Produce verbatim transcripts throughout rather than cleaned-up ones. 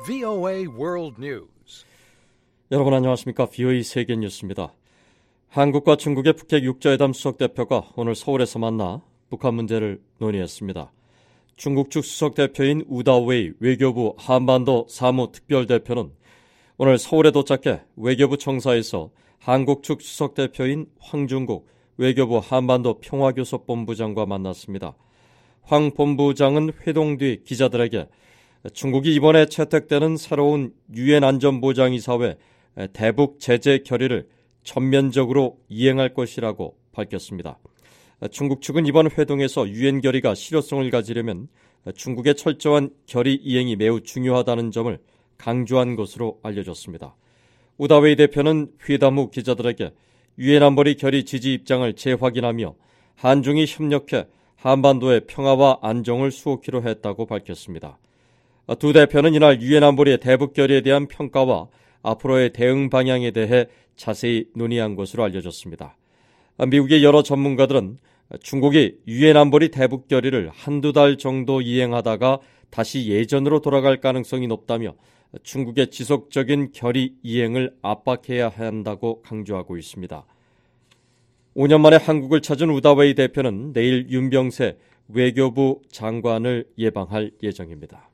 브이오에이 World News. 여러분 안녕하십니까? 브이오에이 세계 뉴스입니다. 한국과 중국의 북핵 육자회담 수석대표가 오늘 서울에서 만나 북한 문제를 논의했습니다. 중국 측 수석대표인 우다웨이 외교부 한반도 사무특별대표는 오늘 서울에 도착해 외교부 청사에서 한국 측 수석대표인 황중국 외교부 한반도 평화교섭본부장과 만났습니다. 황 본부장은 회동 뒤 기자들에게 중국이 이번에 채택되는 새로운 유엔 안전보장이사회 대북 제재 결의를 전면적으로 이행할 것이라고 밝혔습니다. 중국 측은 이번 회동에서 유엔 결의가 실효성을 가지려면 중국의 철저한 결의 이행이 매우 중요하다는 점을 강조한 것으로 알려졌습니다. 우다웨이 대표는 회담 후 기자들에게 유엔 안보리 결의 지지 입장을 재확인하며 한중이 협력해 한반도의 평화와 안정을 수호키로 했다고 밝혔습니다. 두 대표는 이날 유엔 안보리의 대북 결의에 대한 평가와 앞으로의 대응 방향에 대해 자세히 논의한 것으로 알려졌습니다. 미국의 여러 전문가들은 중국이 유엔 안보리 대북 결의를 한두 달 정도 이행하다가 다시 예전으로 돌아갈 가능성이 높다며 중국의 지속적인 결의 이행을 압박해야 한다고 강조하고 있습니다. 오 년 만에 한국을 찾은 우다웨이 대표는 내일 윤병세 외교부 장관을 예방할 예정입니다.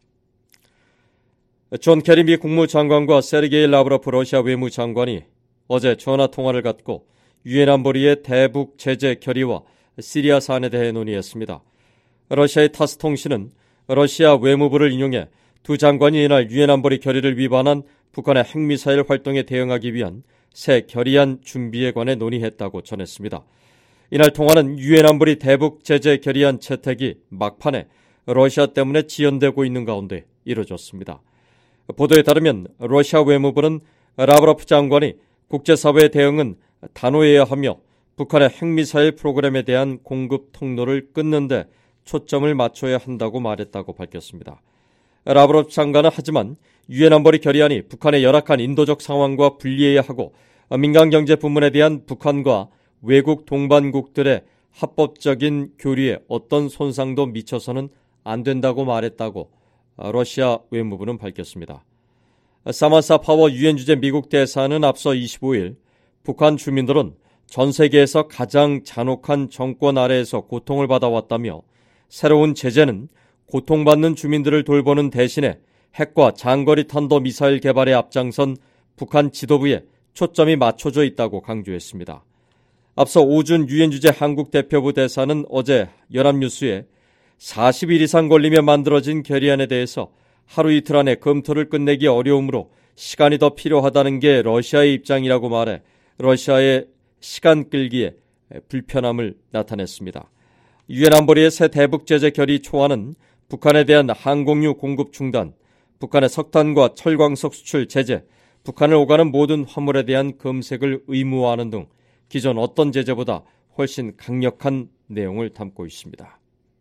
존 케리 미 국무장관과 세르게이 라브로프 러시아 외무장관이 어제 전화통화를 갖고 유엔 안보리의 대북 제재 결의와 시리아 사안에 대해 논의했습니다. 러시아의 타스 통신은 러시아 외무부를 인용해 두 장관이 이날 유엔 안보리 결의를 위반한 북한의 핵미사일 활동에 대응하기 위한 새 결의안 준비에 관해 논의했다고 전했습니다. 이날 통화는 유엔 안보리 대북 제재 결의안 채택이 막판에 러시아 때문에 지연되고 있는 가운데 이뤄졌습니다. 보도에 따르면 러시아 외무부는 라브로프 장관이 국제사회의 대응은 단호해야 하며 북한의 핵미사일 프로그램에 대한 공급 통로를 끊는 데 초점을 맞춰야 한다고 말했다고 밝혔습니다. 라브로프 장관은 하지만 유엔 안보리 결의안이 북한의 열악한 인도적 상황과 분리해야 하고 민간경제 부문에 대한 북한과 외국 동반국들의 합법적인 교류에 어떤 손상도 미쳐서는 안 된다고 말했다고 러시아 외무부는 밝혔습니다. 사만사 파워 유엔 주재 미국 대사는 앞서 이십오 일 북한 주민들은 전 세계에서 가장 잔혹한 정권 아래에서 고통을 받아왔다며 새로운 제재는 고통받는 주민들을 돌보는 대신에 핵과 장거리 탄도 미사일 개발에 앞장선 북한 지도부에 초점이 맞춰져 있다고 강조했습니다. 앞서 오준 유엔 주재 한국 대표부 대사는 어제 연합뉴스에 사십 일 이상 걸리며 만들어진 결의안에 대해서 하루 이틀 안에 검토를 끝내기 어려우므로 시간이 더 필요하다는 게 러시아의 입장이라고 말해 러시아의 시간 끌기에 불편함을 나타냈습니다. 유엔 안보리의 새 대북 제재 결의 초안은 북한에 대한 항공유 공급 중단, 북한의 석탄과 철광석 수출 제재, 북한을 오가는 모든 화물에 대한 검색을 의무화하는 등 기존 어떤 제재보다 훨씬 강력한 내용을 담고 있습니다.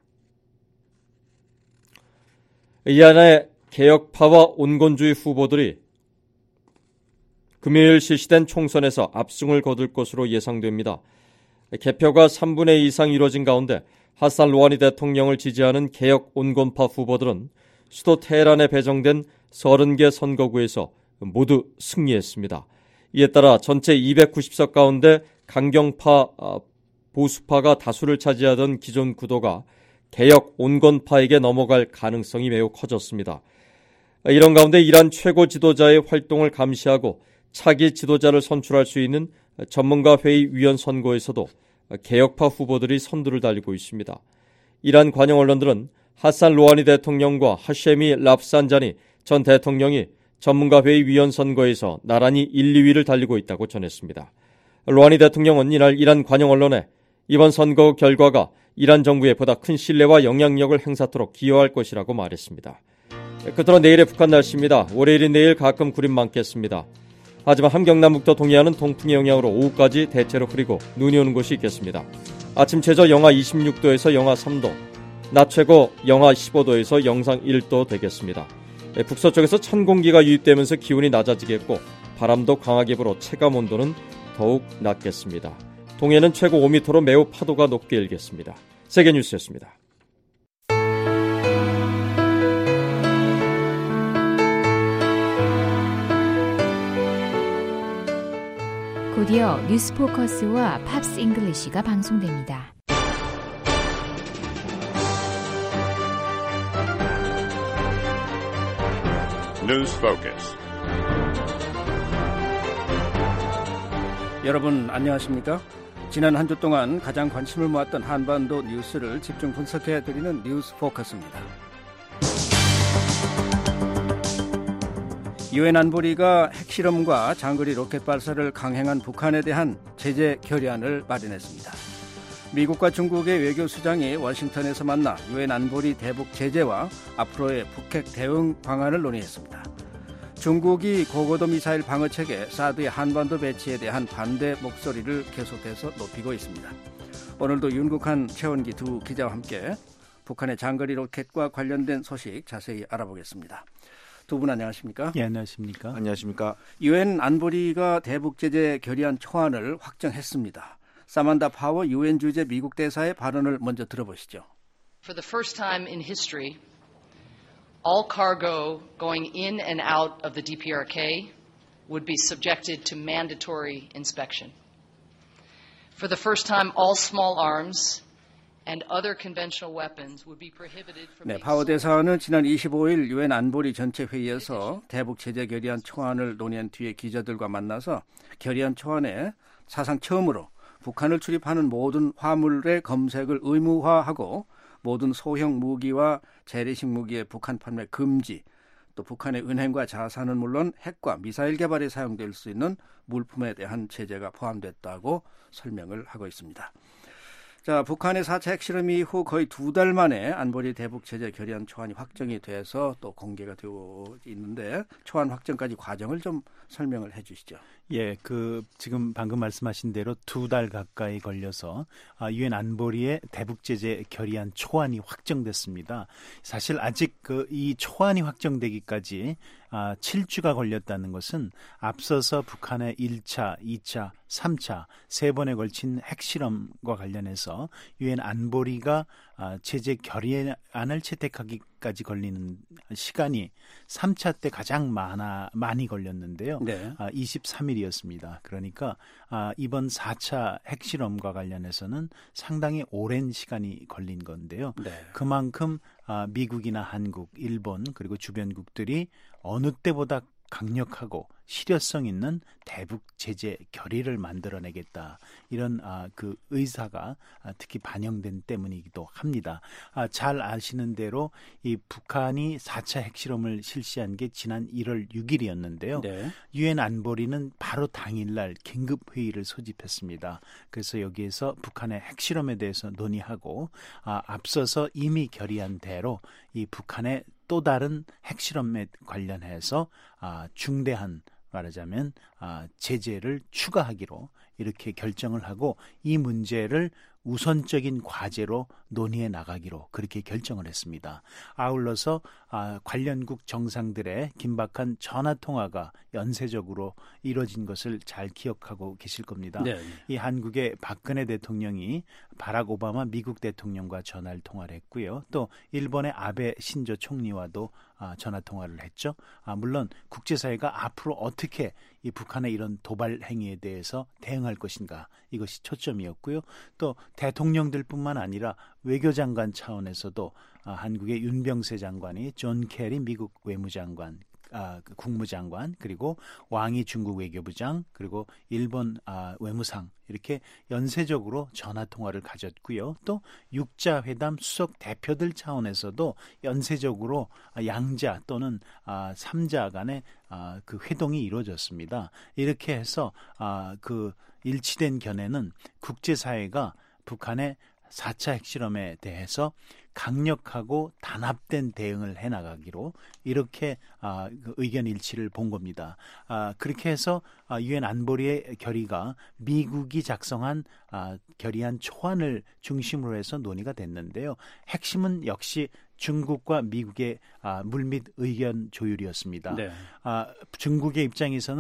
이 안에 개혁파와 온건주의 후보들이 금요일 실시된 총선에서 압승을 거둘 것으로 예상됩니다. 개표가 삼분의 이 이상 이뤄진 가운데 하산 로하니 대통령을 지지하는 개혁 온건파 후보들은 수도 테헤란에 배정된 서른 개 선거구에서 모두 승리했습니다. 이에 따라 전체 이백구십 석 가운데 강경파 보수파가 다수를 차지하던 기존 구도가 개혁 온건파에게 넘어갈 가능성이 매우 커졌습니다. 이런 가운데 이란 최고 지도자의 활동을 감시하고 차기 지도자를 선출할 수 있는 전문가회의 위원 선거에서도 개혁파 후보들이 선두를 달리고 있습니다. 이란 관영 언론들은 하산 로하니 대통령과 하셰미 랍산자니 전 대통령이 전문가회의 위원 선거에서 나란히 일, 이 위를 달리고 있다고 전했습니다. 로하니 대통령은 이날 이란 관영 언론에 이번 선거 결과가 이란 정부에 보다 큰 신뢰와 영향력을 행사토록 기여할 것이라고 말했습니다. 끝으로 내일의 북한 날씨입니다. 월요일인 내일 가끔 구름 많겠습니다. 하지만 함경남북도 동해안은 동풍의 영향으로 오후까지 대체로 흐리고 눈이 오는 곳이 있겠습니다. 아침 최저 영하 이십육 도에서 영하 삼 도, 낮 최고 영하 십오 도에서 영상 일 도 되겠습니다. 북서쪽에서 찬 공기가 유입되면서 기온이 낮아지겠고 바람도 강하게 불어 체감 온도는 더욱 낮겠습니다. 동해는 최고 오 미터로 매우 파도가 높게 일겠습니다. 세계뉴스였습니다. 이어서 뉴스포커스와 팝스 잉글리시가 방송됩니다. News Focus. 여러분 안녕하십니까? 지난 한 주 동안 가장 관심을 모았던 한반도 뉴스를 집중 분석해드리는 뉴스 포커스입니다. 유엔 안보리가 핵실험과 장거리 로켓 발사를 강행한 북한에 대한 제재 결의안을 마련했습니다. 미국과 중국의 외교수장이 워싱턴에서 만나 유엔 안보리 대북 제재와 앞으로의 북핵 대응 방안을 논의했습니다. 중국이 고고도 미사일 방어체계 사드의 한반도 배치에 대한 반대 목소리를 계속해서 높이고 있습니다. 오늘도 윤국한, 최원기 두 기자와 함께 북한의 장거리 로켓과 관련된 소식 자세히 알아보겠습니다. 두 분 안녕하십니까? 예, 안녕하십니까? 안녕하십니까? 유엔 안보리가 대북 제재 결의안 초안을 확정했습니다. 사만다 파워 유엔 주재 미국 대사의 발언을 먼저 들어보시죠. For the first time in history, all cargo going in and out of the D P R K would be subjected to mandatory inspection. For the first time, all small arms and other conventional weapons would be prohibited from 네, being 파워 sold. 대사는 지난 이십오일 유엔 안보리 전체 회의에서 대북 제재 결의안 초안을 논의한 뒤에 기자들과 만나서 결의안 초안에 사상 처음으로 북한을 출입하는 모든 화물의 검색을 의무화하고 모든 소형 무기와 재래식 무기의 북한 판매 금지, 또 북한의 은행과 자산은 물론 핵과 미사일 개발에 사용될 수 있는 물품에 대한 제재가 포함됐다고 설명을 하고 있습니다. 자, 북한의 사 차 핵실험 이후 거의 두 달 만에 안보리 대북 제재 결의안 초안이 확정이 돼서 또 공개가 되고 있는데 초안 확정까지 과정을 좀 설명을 해 주시죠. 예, 그 지금 방금 말씀하신 대로 두 달 가까이 걸려서 유엔 안보리의 대북 제재 결의안 초안이 확정됐습니다. 사실 아직 그 이 초안이 확정되기까지 아, 칠 주가 걸렸다는 것은 앞서서 북한의 일 차, 이 차, 삼 차 세 번에 걸친 핵실험과 관련해서 유엔 안보리가 아, 제재 결의안을 채택하기까지 걸리는 시간이 삼 차 때 가장 많아, 많이 걸렸는데요. 네. 아, 이십삼 일이었습니다. 그러니까 아, 이번 사 차 핵실험과 관련해서는 상당히 오랜 시간이 걸린 건데요. 네. 그만큼 아, 미국이나 한국, 일본 그리고 주변국들이 어느 때보다 강력하고 실효성 있는 대북 제재 결의를 만들어내겠다. 이런 아, 그 의사가 아, 특히 반영된 때문이기도 합니다. 아, 잘 아시는 대로 이 북한이 사 차 핵실험을 실시한 게 지난 일월 육일이었는데요. 네. 유엔 안보리는 바로 당일날 긴급 회의를 소집했습니다. 그래서 여기에서 북한의 핵실험에 대해서 논의하고 아, 앞서서 이미 결의한 대로 이 북한의 또 다른 핵실험에 관련해서 아, 중대한 말하자면 아, 제재를 추가하기로 이렇게 결정을 하고 이 문제를 우선적인 과제로 논의해 나가기로 그렇게 결정을 했습니다. 아울러서 아, 관련국 정상들의 긴박한 전화통화가 연쇄적으로 이뤄진 것을 잘 기억하고 계실 겁니다. 네. 이 한국의 박근혜 대통령이 바락 오바마 미국 대통령과 전화를 통화를 했고요. 또 일본의 아베 신조 총리와도 아, 전화통화를 했죠. 아, 물론 국제사회가 앞으로 어떻게 이 북한의 이런 도발 행위에 대해서 대응할 것인가 이것이 초점이었고요. 또 대통령들뿐만 아니라 외교장관 차원에서도 아, 한국의 윤병세 장관이 존 케리 미국 외무장관, 아, 국무장관 그리고 왕이 중국 외교부장 그리고 일본 아, 외무상 이렇게 연쇄적으로 전화통화를 가졌고요. 또 육자 회담 수석 대표들 차원에서도 연쇄적으로 양자 또는 아, 삼자 간의 아, 그 회동이 이루어졌습니다. 이렇게 해서 아, 그 일치된 견해는 국제사회가 북한의 사 차 핵실험에 대해서 강력하고 단합된 대응을 해나가기로 이렇게 아, 그 의견 일치를 본 겁니다. 아, 그렇게 해서 아, 유엔 안보리의 결의가 미국이 작성한 아, 결의안 초안을 중심으로 해서 논의가 됐는데요. 핵심은 역시 중국과 미국의 아, 물밑 의견 조율이었습니다. 네. 아, 중국의 입장에서는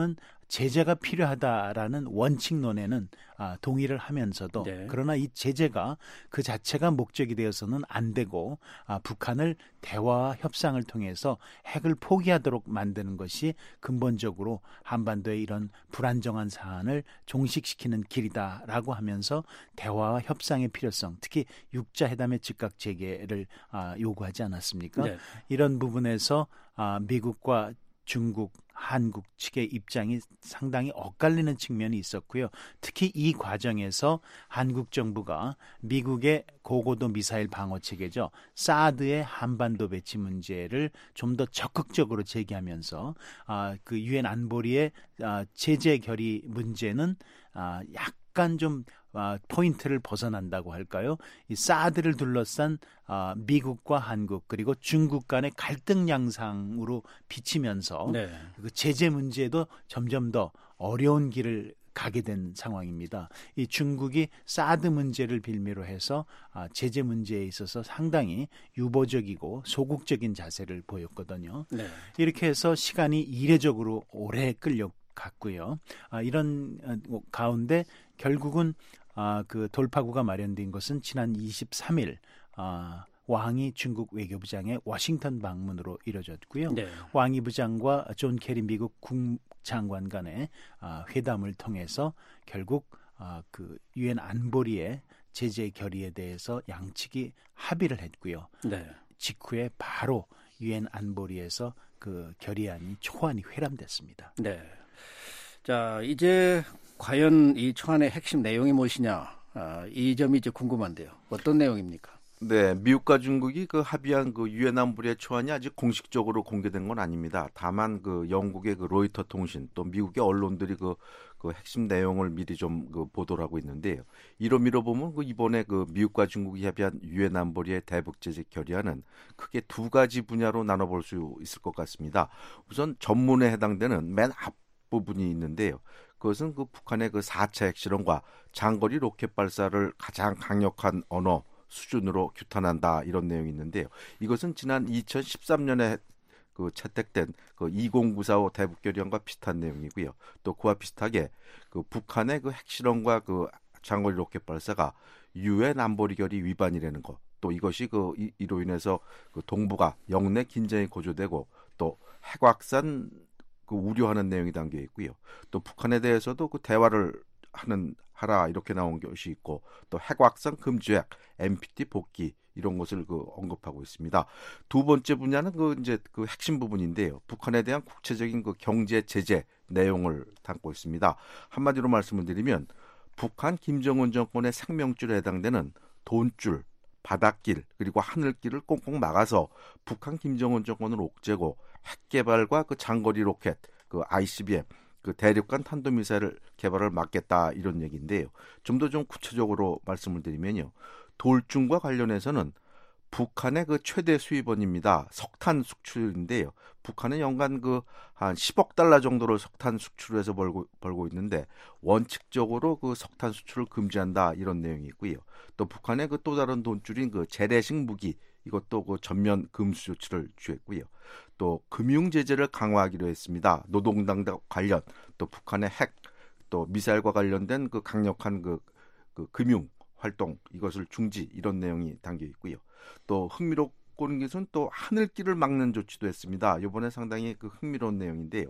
제재가 필요하다라는 원칙론에는 아, 동의를 하면서도 네. 그러나 이 제재가 그 자체가 목적이 되어서는 안 되고 아, 북한을 대화와 협상을 통해서 핵을 포기하도록 만드는 것이 근본적으로 한반도의 이런 불안정한 사안을 종식시키는 길이다라고 하면서 대화와 협상의 필요성, 특히 육자 회담의 즉각 재개를 아, 요구하지 않았습니까? 네. 이런 부분에서 아, 미국과 중국, 한국 측의 입장이 상당히 엇갈리는 측면이 있었고요. 특히 이 과정에서 한국 정부가 미국의 고고도 미사일 방어 체계죠. 사드의 한반도 배치 문제를 좀 더 적극적으로 제기하면서 아, 그 유엔 안보리의 아, 제재 결의 문제는 아, 약간 좀 아, 포인트를 벗어난다고 할까요? 이 사드를 둘러싼 아, 미국과 한국 그리고 중국 간의 갈등 양상으로 비치면서 네. 그 제재 문제도 점점 더 어려운 길을 가게 된 상황입니다. 이 중국이 사드 문제를 빌미로 해서 아, 제재 문제에 있어서 상당히 유보적이고 소극적인 자세를 보였거든요. 네. 이렇게 해서 시간이 이례적으로 오래 끌려갔고요. 아, 이런 어, 가운데 결국은 아, 그 돌파구가 마련된 것은 지난 이십삼 일 아, 왕이 중국 외교부장의 워싱턴 방문으로 이뤄졌고요. 네. 왕이 부장과 존 케리 미국 국장관 간의 아, 회담을 통해서 결국 아, 그 유엔 안보리의 제재 결의에 대해서 양측이 합의를 했고요. 네. 직후에 바로 유엔 안보리에서 그 결의안이 초안이 회람됐습니다. 네. 자, 이제 과연 이 초안의 핵심 내용이 무엇이냐? 아, 이 점이 이제 궁금한데요. 어떤 내용입니까? 네, 미국과 중국이 그 합의한 그 유엔 안보리의 초안이 아직 공식적으로 공개된 건 아닙니다. 다만 그 영국의 그 로이터 통신 또 미국의 언론들이 그, 그 핵심 내용을 미리 좀 그 보도를 하고 있는데요. 이로 미뤄 보면 그 이번에 그 미국과 중국이 합의한 유엔 안보리의 대북 제재 결의안은 크게 두 가지 분야로 나눠볼 수 있을 것 같습니다. 우선 전문에 해당되는 맨 앞 부분이 있는데요. 그것은 그 북한의 그 사 차 핵실험과 장거리 로켓 발사를 가장 강력한 언어 수준으로 규탄한다 이런 내용이 있는데요. 이것은 지난 이천십삼 년에 그 채택된 그 이공구사오 대북 결의안과 비슷한 내용이고요. 또 그와 비슷하게 그 북한의 그 핵실험과 그 장거리 로켓 발사가 유엔 안보리 결의 위반이라는 것. 또 이것이 그 이, 이로 인해서 그 동북아 영내 긴장이 고조되고 또 핵확산 그 우려하는 내용이 담겨 있고요. 또 북한에 대해서도 그 대화를 하는 하라 이렇게 나온 것이 있고 또 핵확산 금지약, 엠피티 복귀 이런 것을 그 언급하고 있습니다. 두 번째 분야는 그 이제 그 핵심 부분인데요. 북한에 대한 국제적인 그 경제 제재 내용을 담고 있습니다. 한마디로 말씀을 드리면 북한 김정은 정권의 생명줄에 해당되는 돈줄, 바닷길 그리고 하늘길을 꽁꽁 막아서 북한 김정은 정권을 옥죄고 핵 개발과 그 장거리 로켓, 그 아이씨비엠, 그 대륙간 탄도미사일 개발을 막겠다 이런 얘기인데요. 좀 더 좀 구체적으로 말씀을 드리면요. 돌중과 관련해서는 북한의 그 최대 수입원입니다. 석탄 수출인데요. 북한은 연간 그 한 십억 달러 정도를 석탄 수출해서 벌고 벌고 있는데 원칙적으로 그 석탄 수출을 금지한다 이런 내용이 있고요. 또 북한의 그 또 다른 돈줄인 그 재래식 무기 이것도 그 전면 금수 조치를 취했고요. 또 금융 제재를 강화하기로 했습니다. 노동당과 관련 또 북한의 핵 또 미사일과 관련된 그 강력한 그, 그 금융 활동 이것을 중지 이런 내용이 담겨 있고요. 또 흥미롭고는 것은 또 하늘길을 막는 조치도 했습니다. 이번에 상당히 그 흥미로운 내용인데요.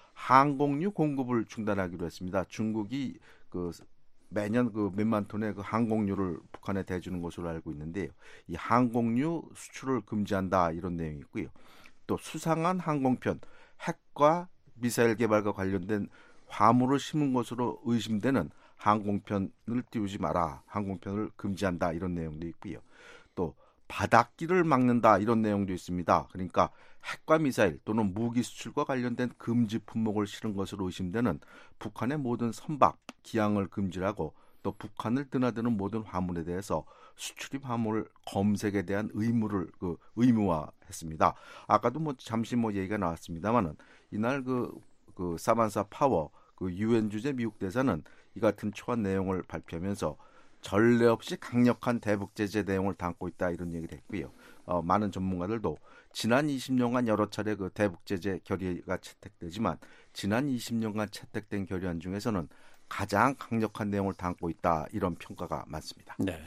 항공유 공급을 중단하기로 했습니다. 중국이 그 매년 그 몇만 톤의 그 항공유를 북한에 대주는 것으로 알고 있는데요. 이 항공유 수출을 금지한다 이런 내용이 있고요. 또 수상한 항공편, 핵과 미사일 개발과 관련된 화물을 심은 것으로 의심되는 항공편을 띄우지 마라. 항공편을 금지한다. 이런 내용도 있고요. 또 바닷길을 막는다. 이런 내용도 있습니다. 그러니까 핵과 미사일 또는 무기 수출과 관련된 금지 품목을 실은 것으로 의심되는 북한의 모든 선박, 기항을 금지하고 또 북한을 드나드는 모든 화물에 대해서 수출입 화물 검색에 대한 의무를 그 의무화했습니다. 아까도 뭐 잠시 뭐 얘기가 나왔습니다만은 이날 그, 그 사만사 파워 그 유엔 주재 미국 대사는 이 같은 초안 내용을 발표하면서 전례 없이 강력한 대북 제재 내용을 담고 있다 이런 얘기를 했고요. 어, 많은 전문가들도 지난 이십 년간 여러 차례 그 대북 제재 결의가 채택되지만 지난 이십 년간 채택된 결의안 중에서는 가장 강력한 내용을 담고 있다 이런 평가가 많습니다. 네.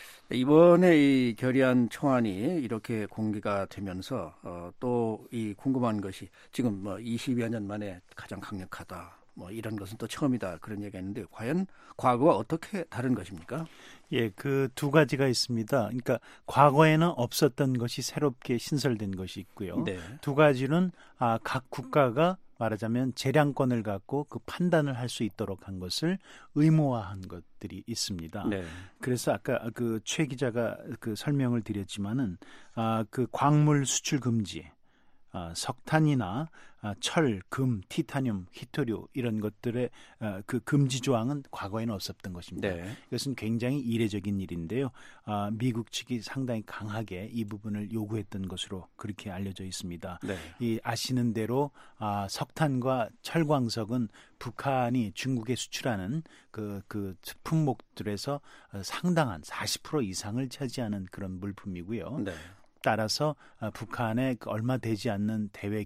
이번에 이 결의안 청안이 이렇게 공개가 되면서 어, 또 이 궁금한 것이 지금 뭐 이십여 년 만에 가장 강력하다. 뭐 이런 것은 또 처음이다 그런 얘기가 있는데 과연 과거와 어떻게 다른 것입니까? 예, 그 두 가지가 있습니다. 그러니까 과거에는 없었던 것이 새롭게 신설된 것이 있고요. 네. 두 가지는 아, 각 국가가 말하자면 재량권을 갖고 그 판단을 할 수 있도록 한 것을 의무화한 것들이 있습니다. 네. 그래서 아까 그 최 기자가 그 설명을 드렸지만은 아, 그 광물 수출 금지, 아, 석탄이나 아, 철, 금, 티타늄, 히토류 이런 것들의 아, 그 금지 조항은 과거에는 없었던 것입니다. 네. 이것은 굉장히 이례적인 일인데요. 아, 미국 측이 상당히 강하게 이 부분을 요구했던 것으로 그렇게 알려져 있습니다. 네. 이 아시는 대로 아, 석탄과 철광석은 북한이 중국에 수출하는 그, 그 품목들에서 상당한 사십 퍼센트 이상을 차지하는 그런 물품이고요. 네. 따라서 북한의 얼마 되지 않는 대외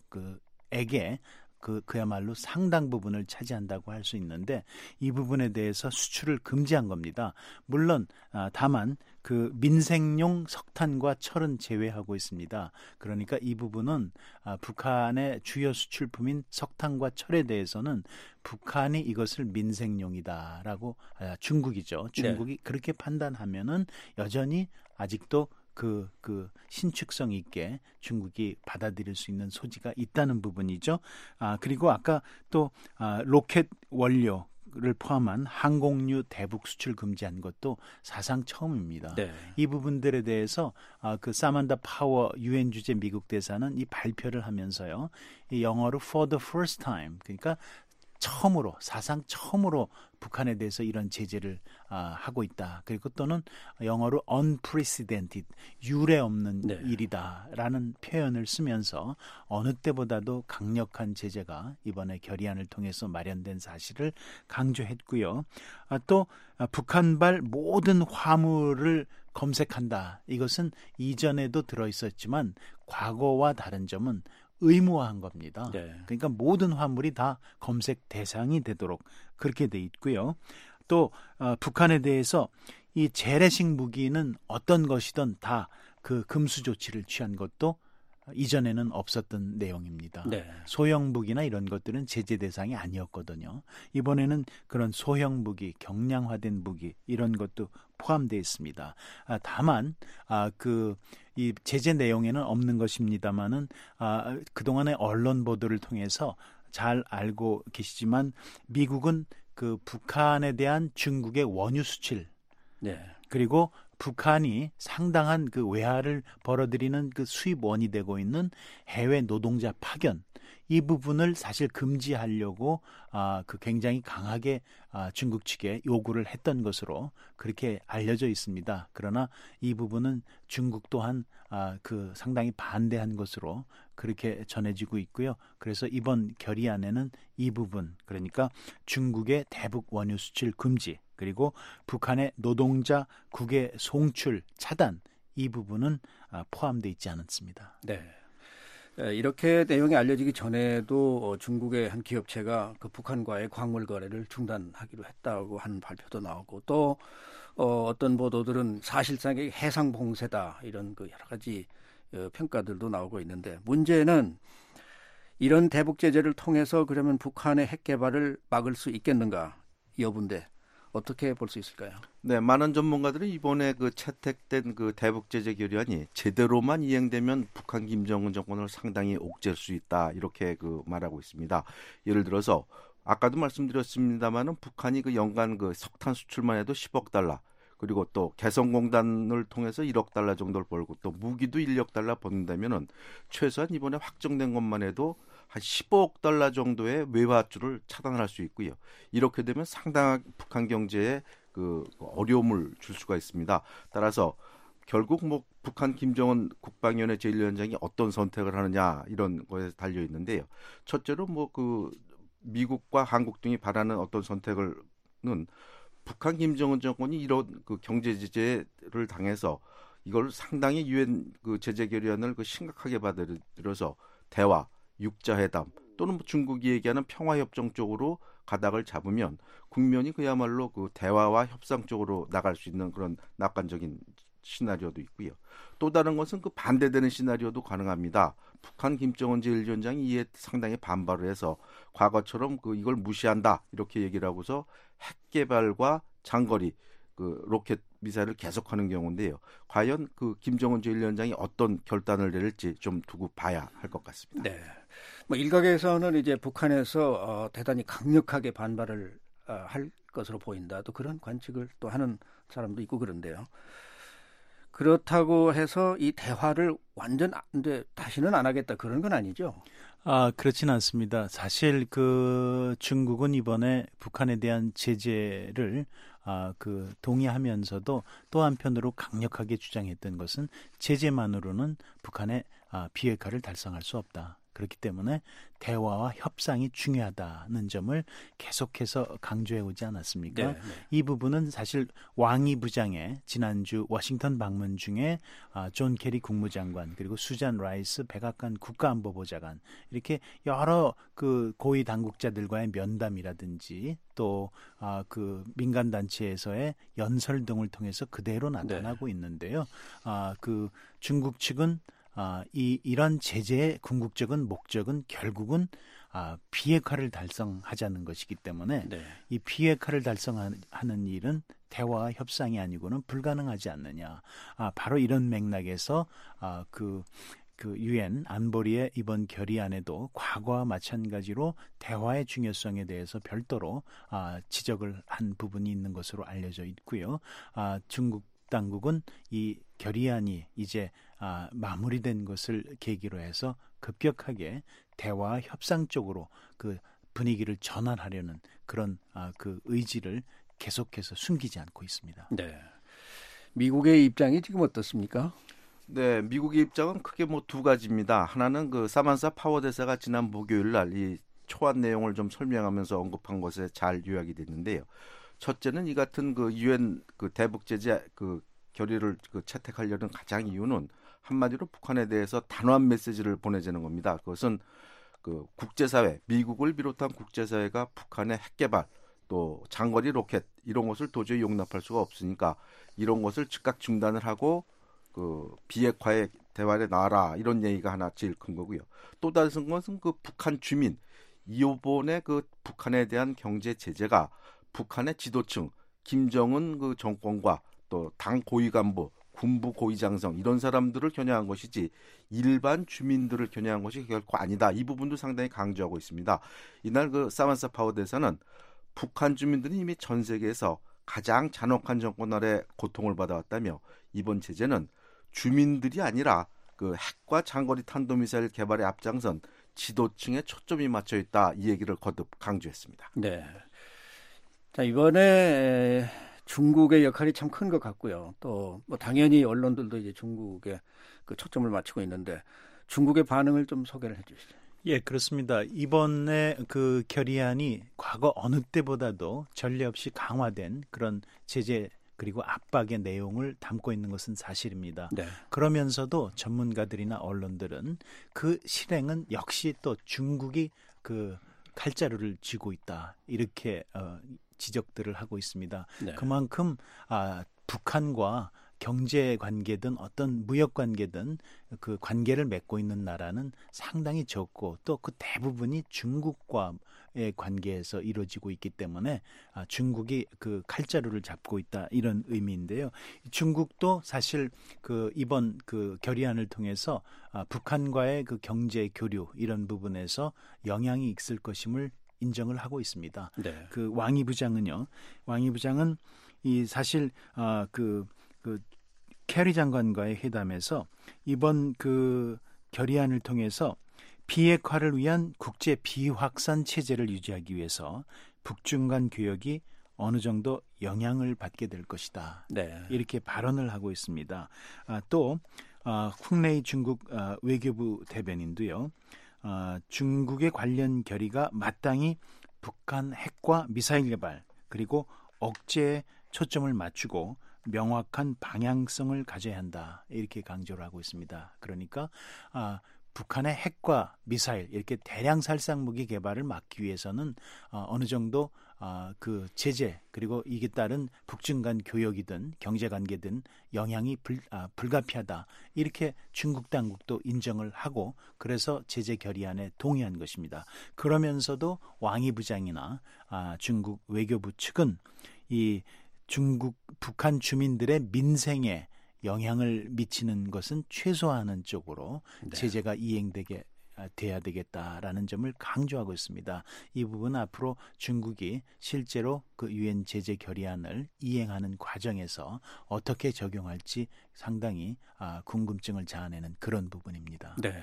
교역에게 그 그야말로 상당 부분을 차지한다고 할 수 있는데 이 부분에 대해서 수출을 금지한 겁니다. 물론 다만 그 민생용 석탄과 철은 제외하고 있습니다. 그러니까 이 부분은 북한의 주요 수출품인 석탄과 철에 대해서는 북한이 이것을 민생용이다라고 중국이죠. 중국이 네. 그렇게 판단하면은 여전히 아직도 그, 그 신축성 있게 중국이 받아들일 수 있는 소지가 있다는 부분이죠. 아, 그리고 아까 또 아, 로켓 원료를 포함한 항공유 대북 수출 금지한 것도 사상 처음입니다. 네. 이 부분들에 대해서 아, 그 사만다 파워 유엔 주재 미국 대사는 이 발표를 하면서요. 이 영어로 for the first time, 그러니까 처음으로 사상 처음으로 북한에 대해서 이런 제재를 아, 하고 있다. 그리고 또는 영어로 unprecedented, 유례 없는 네. 일이다라는 표현을 쓰면서 어느 때보다도 강력한 제재가 이번에 결의안을 통해서 마련된 사실을 강조했고요. 아, 또 아, 북한발 모든 화물을 검색한다. 이것은 이전에도 들어있었지만 과거와 다른 점은 의무화한 겁니다. 네. 그러니까 모든 화물이 다 검색 대상이 되도록 그렇게 돼 있고요. 또 어, 북한에 대해서 이 재래식 무기는 어떤 것이든 다 그 금수 조치를 취한 것도 이전에는 없었던 내용입니다. 네. 소형 무기나 이런 것들은 제재 대상이 아니었거든요. 이번에는 그런 소형 무기, 경량화된 무기 이런 것도 포함되어 있습니다. 아, 다만 아, 그 이 제재 내용에는 없는 것입니다만은 아, 그동안의 언론 보도를 통해서 잘 알고 계시지만 미국은 그 북한에 대한 중국의 원유 수출 네. 그리고 북한이 상당한 그 외화를 벌어들이는 그 수입원이 되고 있는 해외 노동자 파견 이 부분을 사실 금지하려고 아, 그 굉장히 강하게 아, 중국 측에 요구를 했던 것으로 그렇게 알려져 있습니다. 그러나 이 부분은 중국 또한 아, 그 상당히 반대한 것으로 그렇게 전해지고 있고요. 그래서 이번 결의안에는 이 부분 그러니까 중국의 대북 원유 수출 금지 그리고 북한의 노동자 국외 송출 차단 이 부분은 포함되어 있지 않았습니다. 네, 이렇게 내용이 알려지기 전에도 중국의 한 기업체가 그 북한과의 광물 거래를 중단하기로 했다고 하는 발표도 나오고 또 어, 어떤 보도들은 사실상의 해상 봉쇄다 이런 그 여러 가지 평가들도 나오고 있는데 문제는 이런 대북 제재를 통해서 그러면 북한의 핵 개발을 막을 수 있겠는가 여부인데. 어떻게 볼 수 있을까요? 네, 많은 전문가들은 이번에 그 채택된 그 대북 제재 결의안이 제대로만 이행되면 북한 김정은 정권을 상당히 옥죄할 수 있다 이렇게 그 말하고 있습니다. 예를 들어서 아까도 말씀드렸습니다만은 북한이 그 연간 그 석탄 수출만 해도 십억 달러 그리고 또 개성공단을 통해서 일억 달러 정도를 벌고 또 무기도 일억 달러 버는다면은 최소한 이번에 확정된 것만 해도 한 십오억 달러 정도의 외화주를 차단할 수 있고요. 이렇게 되면 상당한 북한 경제에 그 어려움을 줄 수가 있습니다. 따라서 결국 뭐 북한 김정은 국방위원회 제일 위원장이 어떤 선택을 하느냐 이런 거에 달려 있는데요. 첫째로 뭐 그 미국과 한국 등이 바라는 어떤 선택을는 북한 김정은 정권이 이런 그 경제 제재를 당해서 이걸 상당히 유엔 그 제재 결의안을 그 심각하게 받아들여서 대화, 육자회담 또는 뭐 중국이 얘기하는 평화협정 쪽으로 가닥을 잡으면 국면이 그야말로 그 대화와 협상 쪽으로 나갈 수 있는 그런 낙관적인 시나리오도 있고요. 또 다른 것은 그 반대되는 시나리오도 가능합니다. 북한 김정은 제일 위원장이 이에 상당히 반발을 해서 과거처럼 그 이걸 무시한다 이렇게 얘기를 하고서 핵 개발과 장거리 그 로켓 미사일을 계속하는 경우인데요. 과연 그 김정은 제일 위원장이 어떤 결단을 내릴지 좀 두고 봐야 할 것 같습니다. 네. 뭐 일각에서는 이제 북한에서 어, 대단히 강력하게 반발을 어, 할 것으로 보인다. 또 그런 관측을 또 하는 사람도 있고 그런데요. 그렇다고 해서 이 대화를 완전 이제 다시는 안 하겠다 그런 건 아니죠? 아, 그렇지는 않습니다. 사실 그 중국은 이번에 북한에 대한 제재를 아, 그 동의하면서도 또 한편으로 강력하게 주장했던 것은 제재만으로는 북한의 아, 비핵화를 달성할 수 없다. 그렇기 때문에 대화와 협상이 중요하다는 점을 계속해서 강조해 오지 않았습니까? 네, 네. 이 부분은 사실 왕이 부장의 지난주 워싱턴 방문 중에 아, 존 케리 국무장관 그리고 수잔 라이스 백악관 국가안보보좌관 이렇게 여러 그 고위 당국자들과의 면담이라든지 또 아, 그 민간 단체에서의 연설 등을 통해서 그대로 나타나고 네. 있는데요. 아, 그 중국 측은 아, 이 이런 제재의 궁극적인 목적은 결국은 아, 비핵화를 달성하자는 것이기 때문에 네. 이 비핵화를 달성하는 일은 대화와 협상이 아니고는 불가능하지 않느냐. 아, 바로 이런 맥락에서 아, 그 그 유엔 안보리의 이번 결의안에도 과거와 마찬가지로 대화의 중요성에 대해서 별도로 아, 지적을 한 부분이 있는 것으로 알려져 있고요. 아, 중국 당국은 이 결의안이 이제 아, 마무리된 것을 계기로 해서 급격하게 대화 협상 쪽으로 그 분위기를 전환하려는 그런 아, 그 의지를 계속해서 숨기지 않고 있습니다. 네. 미국의 입장이 지금 어떻습니까? 네, 미국의 입장은 크게 뭐 두 가지입니다. 하나는 그 사만사 파워 대사가 지난 목요일 날 이 초안 내용을 좀 설명하면서 언급한 것에 잘 요약이 됐는데요. 첫째는 이 같은 그 유엔 그 대북 제재 그 결의를 그 채택하려는 가장 이유는 한마디로 북한에 대해서 단호한 메시지를 보내자는 겁니다. 그것은 그 국제사회, 미국을 비롯한 국제사회가 북한의 핵 개발, 또 장거리 로켓 이런 것을 도저히 용납할 수가 없으니까 이런 것을 즉각 중단을 하고 그 비핵화의 대화에 나와라 이런 얘기가 하나 제일 큰 거고요. 또 다른 것은 그 북한 주민, 이번에 그 북한에 대한 경제 제재가 북한의 지도층, 김정은 그 정권과 또 당 고위 간부, 군부 고위 장성 이런 사람들을 겨냥한 것이지 일반 주민들을 겨냥한 것이 결코 아니다. 이 부분도 상당히 강조하고 있습니다. 이날 그 사만사 파워 대사는 북한 주민들이 이미 전 세계에서 가장 잔혹한 정권 아래 고통을 받아왔다며 이번 제재는 주민들이 아니라 그 핵과 장거리 탄도미사일 개발에 앞장선 지도층에 초점이 맞춰 있다. 이 얘기를 거듭 강조했습니다. 네. 자, 이번에 중국의 역할이 참 큰 것 같고요. 또 뭐 당연히 언론들도 이제 중국에 그 초점을 맞추고 있는데 중국의 반응을 좀 소개를 해 주시죠. 예, 그렇습니다. 이번에 그 결의안이 과거 어느 때보다도 전례 없이 강화된 그런 제재 그리고 압박의 내용을 담고 있는 것은 사실입니다. 네. 그러면서도 전문가들이나 언론들은 그 실행은 역시 또 중국이 그 칼자루를 쥐고 있다. 이렇게 어, 지적들을 하고 있습니다. 네. 그만큼 아, 북한과 경제 관계든 어떤 무역 관계든 그 관계를 맺고 있는 나라는 상당히 적고 또 그 대부분이 중국과의 관계에서 이루어지고 있기 때문에 아, 중국이 그 칼자루를 잡고 있다 이런 의미인데요. 중국도 사실 그 이번 그 결의안을 통해서 아, 북한과의 그 경제 교류 이런 부분에서 영향이 있을 것임을 인정을 하고 있습니다. 네. 그 왕이 부장은요. 왕이 부장은 이 사실 아, 그 그 캐리 장관과의 회담에서 이번 그 결의안을 통해서 비핵화를 위한 국제 비확산 체제를 유지하기 위해서 북중 간 교역이 어느 정도 영향을 받게 될 것이다. 네. 이렇게 발언을 하고 있습니다. 아, 또 아, 훅레이 중국 아, 외교부 대변인도요. 아, 중국의 관련 결의가 마땅히 북한 핵과 미사일 개발 그리고 억제에 초점을 맞추고 명확한 방향성을 가져야 한다. 이렇게 강조를 하고 있습니다. 그러니까 아, 북한의 핵과 미사일 이렇게 대량 살상 무기 개발을 막기 위해서는 어, 어느 정도 어, 그 제재 그리고 이게 따른 북중 간 교역이든 경제 관계든 영향이 불, 아, 불가피하다. 이렇게 중국 당국도 인정을 하고 그래서 제재 결의안에 동의한 것입니다. 그러면서도 왕이 부장이나 아, 중국 외교부 측은 이 중국 북한 주민들의 민생에 영향을 미치는 것은 최소화하는 쪽으로 네. 제재가 이행되게 돼야 되겠다라는 점을 강조하고 있습니다. 이 부분 앞으로 중국이 실제로 그 유엔 제재 결의안을 이행하는 과정에서 어떻게 적용할지 상당히 궁금증을 자아내는 그런 부분입니다. 네.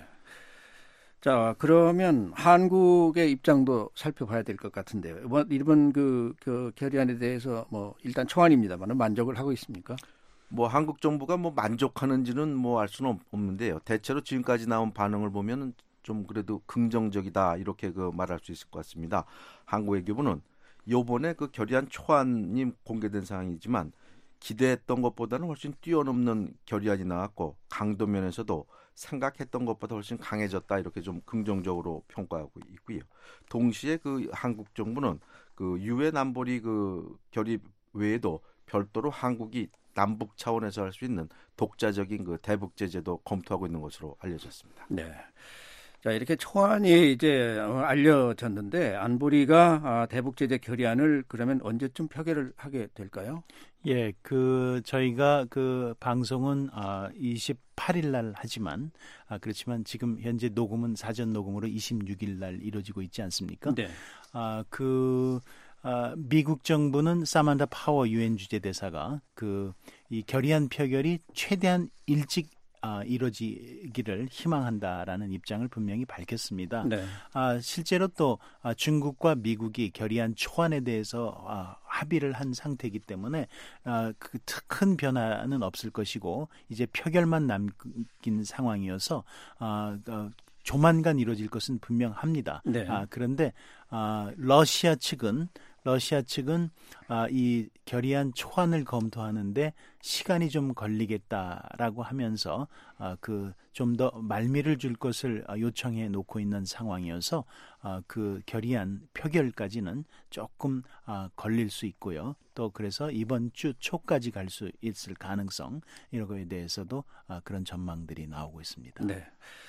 자, 그러면 한국의 입장도 살펴봐야 될 것 같은데요. 이번 그, 그 결의안에 대해서 뭐 일단 초안입니다만 만족을 하고 있습니까? 뭐 한국 정부가 뭐 만족하는지는 뭐 알 수는 없는데요. 대체로 지금까지 나온 반응을 보면은 좀 그래도 긍정적이다 이렇게 그 말할 수 있을 것 같습니다. 한국 외교부는 요번에 그 결의안 초안이 공개된 상황이지만 기대했던 것보다는 훨씬 뛰어넘는 결의안이 나왔고 강도 면에서도 생각했던 것보다 훨씬 강해졌다 이렇게 좀 긍정적으로 평가하고 있고요. 동시에 그 한국 정부는 그 유엔 안보리 그 결의 외에도 별도로 한국이 남북 차원에서 할 수 있는 독자적인 그 대북 제재도 검토하고 있는 것으로 알려졌습니다. 네. 자, 이렇게 초안이 이제 알려졌는데 안보리가 대북 제재 결의안을 그러면 언제쯤 표결을 하게 될까요? 예, 그 저희가 그 방송은 아, 이십팔 일 날 하지만 아, 그렇지만 지금 현재 녹음은 사전 녹음으로 이십육 일 날 이루어지고 있지 않습니까? 네. 아, 그 아, 미국 정부는 사만다 파워 유엔 주재 대사가 그 이 결의안 표결이 최대한 일찍 아, 이루어지기를 희망한다라는 입장을 분명히 밝혔습니다. 네. 아, 실제로 또 아, 중국과 미국이 결의안 초안에 대해서 아, 합의를 한 상태이기 때문에 아, 그 큰 변화는 없을 것이고 이제 표결만 남긴 상황이어서 아, 어, 조만간 이루어질 것은 분명합니다. 네. 아, 그런데 아, 러시아 측은 러시아 측은 아, 이 결의안 초안을 검토하는데 시간이 좀 걸리겠다라고 하면서 아, 그 좀 더 말미를 줄 것을 요청해 놓고 있는 상황이어서 아, 그 결의안 표결까지는 조금 아, 걸릴 수 있고요. 또 그래서 이번 주 초까지 갈 수 있을 가능성 이런 거에 대해서도 아, 그런 전망들이 나오고 있습니다. 네.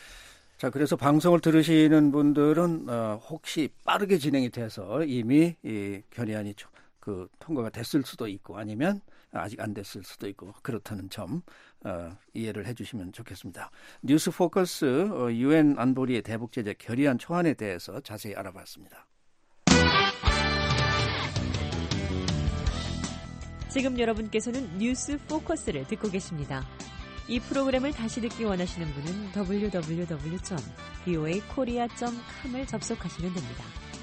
자, 그래서 방송을 들으시는 분들은 어, 혹시 빠르게 진행이 돼서 이미 이 결의안이 그 통과가 됐을 수도 있고 아니면 아직 안 됐을 수도 있고 그렇다는 점 어, 이해를 해주시면 좋겠습니다. 뉴스 포커스 어, 유엔 안보리의 대북 제재 결의안 초안에 대해서 자세히 알아봤습니다. 지금 여러분께서는 뉴스 포커스를 듣고 계십니다. 이 프로그램을 다시 듣기 원하시는 분은 더블유 더블유 더블유 점 브이오에이 코리아 점 컴을 접속하시면 됩니다.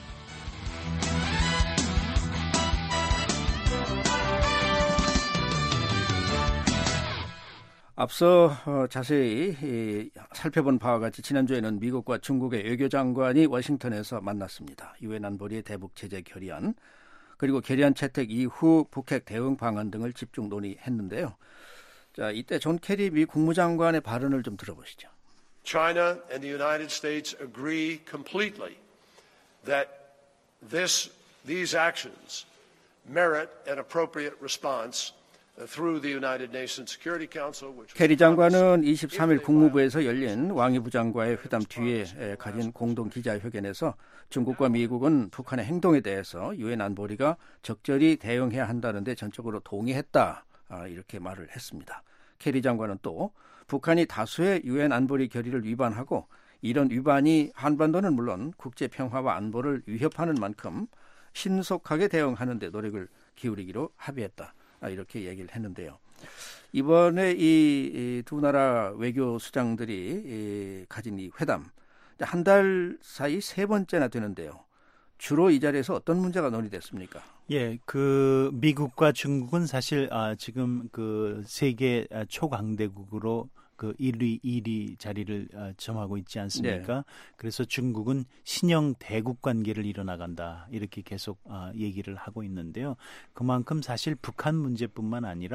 앞서 어, 자세히 이, 살펴본 바와 같이 지난주에는 미국과 중국의 외교장관이 워싱턴에서 만났습니다. 유엔 안보리의 대북 제재 결의안 그리고 결의안 채택 이후 북핵 대응 방안 등을 집중 논의했는데요. 자, 이때 존 케리 미 국무장관의 발언을 좀 들어보시죠. China and the United States agree completely that this, these actions merit an appropriate response through the United Nations Security Council. Which 케리 장관은 이십삼 일 국무부에서 열린 왕이 부장과의 회담 뒤에 가진 공동 기자회견에서 중국과 미국은 북한의 행동에 대해서 유엔 안보리가 적절히 대응해야 한다는데 전적으로 동의했다. 아, 이렇게 말을 했습니다. 케리 장관은 또 북한이 다수의 유엔 안보리 결의를 위반하고 이런 위반이 한반도는 물론 국제 평화와 안보를 위협하는 만큼 신속하게 대응하는 데 노력을 기울이기로 합의했다. 아, 이렇게 얘기를 했는데요. 이번에 이 두 나라 외교 수장들이 이 가진 이 회담 한 달 사이 세 번째나 되는데요. 주로 이 자리에서 어떤 문제가 논의됐습니까? 예, 그 미국과 중국은 사실 아, 지금 그 세계 초강대국으로 그 일 위, 이 위 자리를 아, 점하고 있지 않습니까? 네. 그래서 중국은 신형 대국 관계를 이뤄나간다 이렇게 계속 아, 얘기를 하고 있는데요. 그만큼 사실 북한 문제뿐만 아니라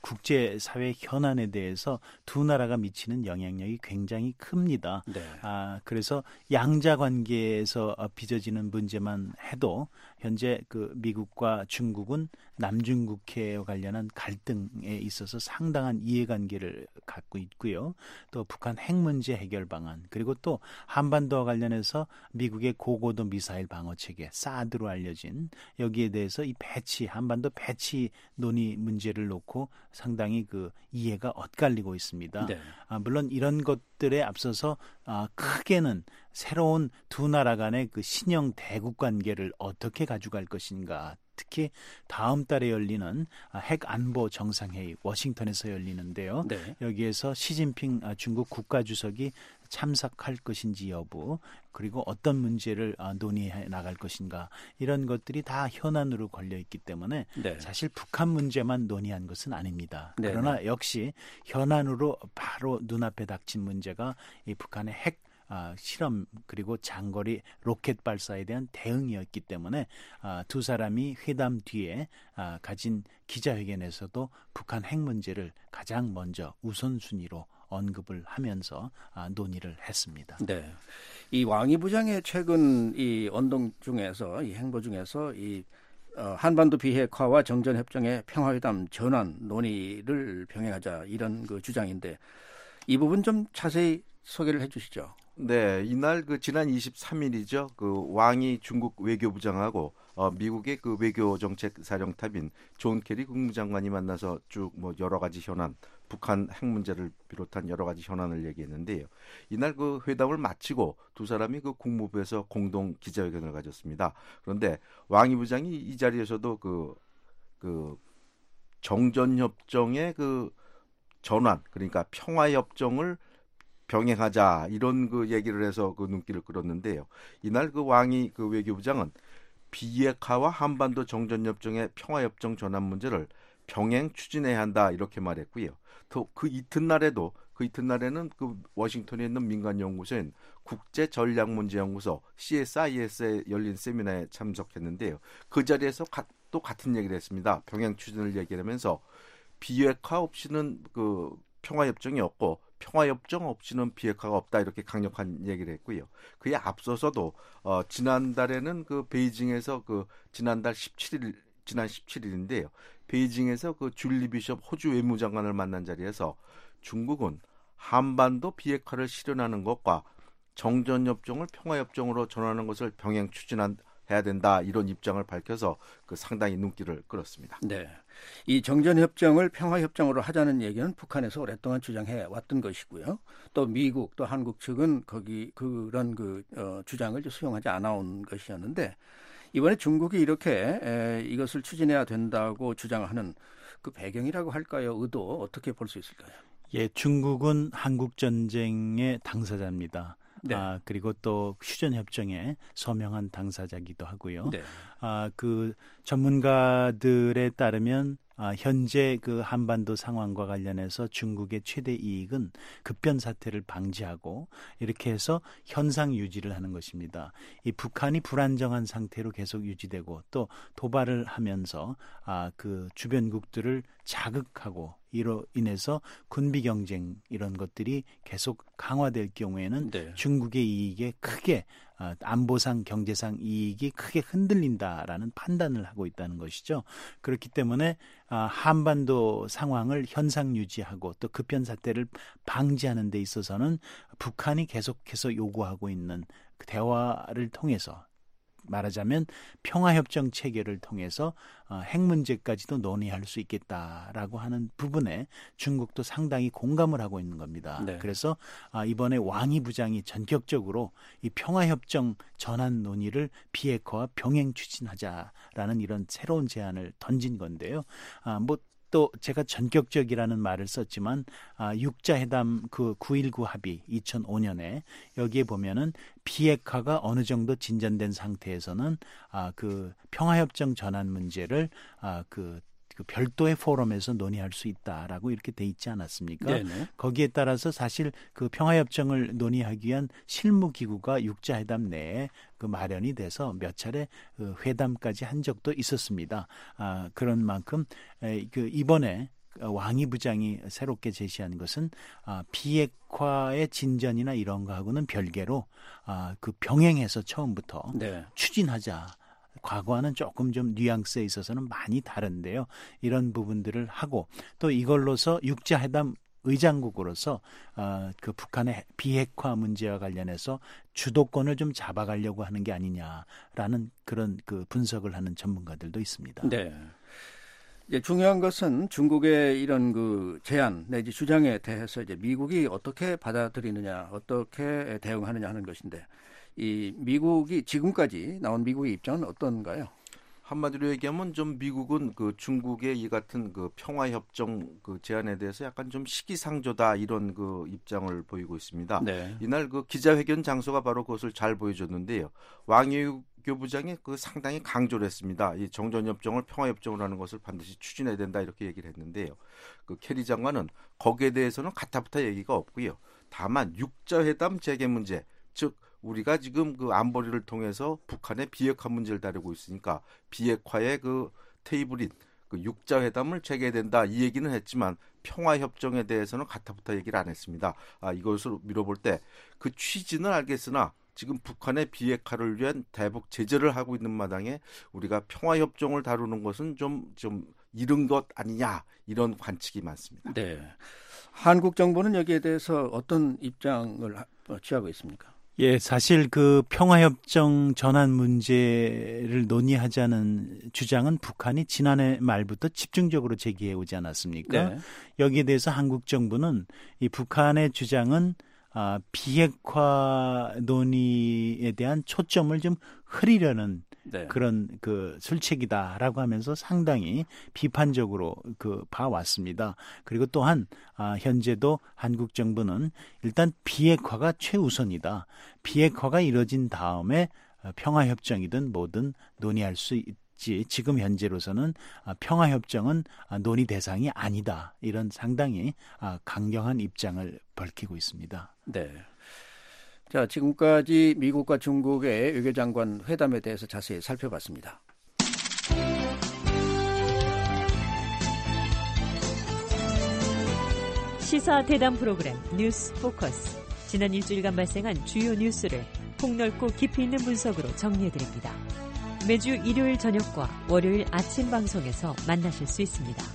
국제사회 현안에 대해서 두 나라가 미치는 영향력이 굉장히 큽니다. 네. 아, 그래서 양자 관계에서 빚어지는 문제만 해도 현재 그 미국과 중국은 남중국해와 관련한 갈등에 있어서 상당한 이해관계를 갖고 있고요. 또 북한 핵 문제 해결 방안, 그리고 또 한반도와 관련해서 미국의 고고도 미사일 방어 체계 사드로 알려진 여기에 대해서 이 배치, 한반도 배치 논의 문제를 놓고 상당히 그 이해가 엇갈리고 있습니다. 네. 아, 물론 이런 것들에 앞서서 아, 크게는 새로운 두 나라 간의 그 신형 대국 관계를 어떻게 가져갈 것인가. 특히 다음 달에 열리는 핵 안보 정상회의 워싱턴에서 열리는데요. 네. 여기에서 시진핑 중국 국가주석이 참석할 것인지 여부, 그리고 어떤 문제를 논의해 나갈 것인가, 이런 것들이 다 현안으로 걸려 있기 때문에 네. 사실 북한 문제만 논의한 것은 아닙니다. 네. 그러나 역시 현안으로 바로 눈앞에 닥친 문제가 이 북한의 핵 아, 실험 그리고 장거리 로켓 발사에 대한 대응이었기 때문에 아, 두 사람이 회담 뒤에 아, 가진 기자회견에서도 북한 핵 문제를 가장 먼저 우선순위로 언급을 하면서 아, 논의를 했습니다. 네, 이 왕이 부장의 최근 이 언동 중에서 이 행보 중에서 이 어, 한반도 비핵화와 정전협정의 평화회담 전환 논의를 병행하자 이런 그 주장인데 이 부분 좀 자세히 소개를 해주시죠. 네, 이날 그 지난 이십삼 일이죠. 그 왕이 중국 외교부장하고 어, 미국의 그 외교정책 사령탑인 존 케리 국무장관이 만나서 쭉 뭐 여러 가지 현안, 북한 핵 문제를 비롯한 여러 가지 현안을 얘기했는데요. 이날 그 회담을 마치고 두 사람이 그 국무부에서 공동 기자회견을 가졌습니다. 그런데 왕이 부장이 이 자리에서도 그, 그 정전협정의 그 전환, 그러니까 평화협정을 병행하자 이런 그 얘기를 해서 그 눈길을 끌었는데요. 이날 그 왕이 그 외교부장은 비핵화와 한반도 정전협정의 평화협정 전환 문제를 병행 추진해야 한다 이렇게 말했고요. 또 그 이튿날에도 그 이튿날에는 그 워싱턴에 있는 민간 연구소인 국제전략문제연구소 씨에스아이에스에 열린 세미나에 참석했는데요. 그 자리에서 가, 또 같은 얘기를 했습니다. 병행 추진을 얘기하면서 비핵화 없이는 그 평화협정이 없고 평화협정 없이는 비핵화가 없다 이렇게 강력한 얘기를 했고요. 그에 앞서서도 어, 지난달에는 그 베이징에서 그 지난달 십칠 일 지난 십칠 일인데요. 베이징에서 그 줄리 비숍 호주 외무장관을 만난 자리에서 중국은 한반도 비핵화를 실현하는 것과 정전협정을 평화협정으로 전환하는 것을 병행 추진한 해야 된다 이런 입장을 밝혀서 그 상당히 눈길을 끌었습니다. 네, 이 정전협정을 평화협정으로 하자는 얘기는 북한에서 오랫동안 주장해 왔던 것이고요. 또 미국 또 한국 측은 거기 그런 그 어, 주장을 수용하지 않아 온 것이었는데 이번에 중국이 이렇게 에, 이것을 추진해야 된다고 주장하는 그 배경이라고 할까요? 의도 어떻게 볼 수 있을까요? 예, 중국은 한국 전쟁의 당사자입니다. 네. 아, 그리고 또 휴전협정에 서명한 당사자기도 하고요. 네. 아, 그 전문가들에 따르면 아, 현재 그 한반도 상황과 관련해서 중국의 최대 이익은 급변 사태를 방지하고 이렇게 해서 현상 유지를 하는 것입니다. 이 북한이 불안정한 상태로 계속 유지되고 또 도발을 하면서 아, 그 주변국들을 자극하고 이로 인해서 군비 경쟁 이런 것들이 계속 강화될 경우에는 네. 중국의 이익에 크게 안보상 경제상 이익이 크게 흔들린다라는 판단을 하고 있다는 것이죠. 그렇기 때문에 한반도 상황을 현상 유지하고 또 급변 사태를 방지하는 데 있어서는 북한이 계속해서 요구하고 있는 대화를 통해서 말하자면 평화협정 체계를 통해서 핵 문제까지도 논의할 수 있겠다라고 하는 부분에 중국도 상당히 공감을 하고 있는 겁니다. 네. 그래서 이번에 왕이 부장이 전격적으로 이 평화협정 전환 논의를 비핵화와 병행 추진하자라는 이런 새로운 제안을 던진 건데요. 뭐 또 제가 전격적이라는 말을 썼지만 아, 육자회담 그 구일구 합의 이천오 년에 여기에 보면은 비핵화가 어느 정도 진전된 상태에서는 아, 그 평화협정 전환 문제를 아, 그 그 별도의 포럼에서 논의할 수 있다라고 이렇게 돼 있지 않았습니까? 네네. 거기에 따라서 사실 그 평화협정을 논의하기 위한 실무기구가 육자회담 내에 그 마련이 돼서 몇 차례 그 회담까지 한 적도 있었습니다. 아, 그런 만큼 에, 그 이번에 왕이 부장이 새롭게 제시한 것은 비핵화의 진전이나 이런 거하고는 별개로 그 병행해서 처음부터 네. 추진하자. 과거와는 조금 좀 뉘앙스에 있어서는 많이 다른데요. 이런 부분들을 하고 또 이걸로서 육자회담 의장국으로서 어, 그 북한의 비핵화 문제와 관련해서 주도권을 좀 잡아가려고 하는 게 아니냐라는 그런 그 분석을 하는 전문가들도 있습니다. 네. 이제 중요한 것은 중국의 이런 그 제안 내지 주장에 대해서 이제 미국이 어떻게 받아들이느냐, 어떻게 대응하느냐 하는 것인데 이 미국이 지금까지 나온 미국의 입장은 어떤가요? 한마디로 얘기하면 좀 미국은 그 중국의 이 같은 그 평화협정 그 제안에 대해서 약간 좀 시기상조다 이런 그 입장을 보이고 있습니다. 네. 이날 그 기자회견 장소가 바로 그것을 잘 보여줬는데요. 왕이교 부장이 그 상당히 강조를 했습니다. 이 정전협정을 평화협정으로 하는 것을 반드시 추진해야 된다 이렇게 얘기를 했는데요. 그 캐리 장관은 거기에 대해서는 가타부타 얘기가 없고요. 다만 육자회담 재개 문제, 즉 우리가 지금 그 안보리를 통해서 북한의 비핵화 문제를 다루고 있으니까 비핵화의 그 테이블인 그 육자회담을 재개된다 이 얘기는 했지만 평화협정에 대해서는 가타부타 얘기를 안 했습니다. 아, 이것을 미뤄볼 때 그 취지는 알겠으나 지금 북한의 비핵화를 위한 대북 제재를 하고 있는 마당에 우리가 평화협정을 다루는 것은 좀, 좀 이른 것 아니냐 이런 관측이 많습니다. 네. 한국 정부는 여기에 대해서 어떤 입장을 취하고 있습니까? 예, 사실 그 평화협정 전환 문제를 논의하자는 주장은 북한이 지난해 말부터 집중적으로 제기해 오지 않았습니까? 네. 여기에 대해서 한국 정부는 이 북한의 주장은 아, 비핵화 논의에 대한 초점을 좀 흐리려는 네. 그런 그 술책이다라고 하면서 상당히 비판적으로 그 봐왔습니다. 그리고 또한 아, 현재도 한국 정부는 일단 비핵화가 최우선이다. 비핵화가 이뤄진 다음에 평화협정이든 뭐든 논의할 수 있지. 지금 현재로서는 평화협정은 논의 대상이 아니다. 이런 상당히 강경한 입장을 밝히고 있습니다. 네. 자, 지금까지 미국과 중국의 외교장관 회담에 대해서 자세히 살펴봤습니다. 시사 대담 프로그램 뉴스 포커스. 지난 일주일간 발생한 주요 뉴스를 폭넓고 깊이 있는 분석으로 정리해드립니다. 매주 일요일 저녁과 월요일 아침 방송에서 만나실 수 있습니다.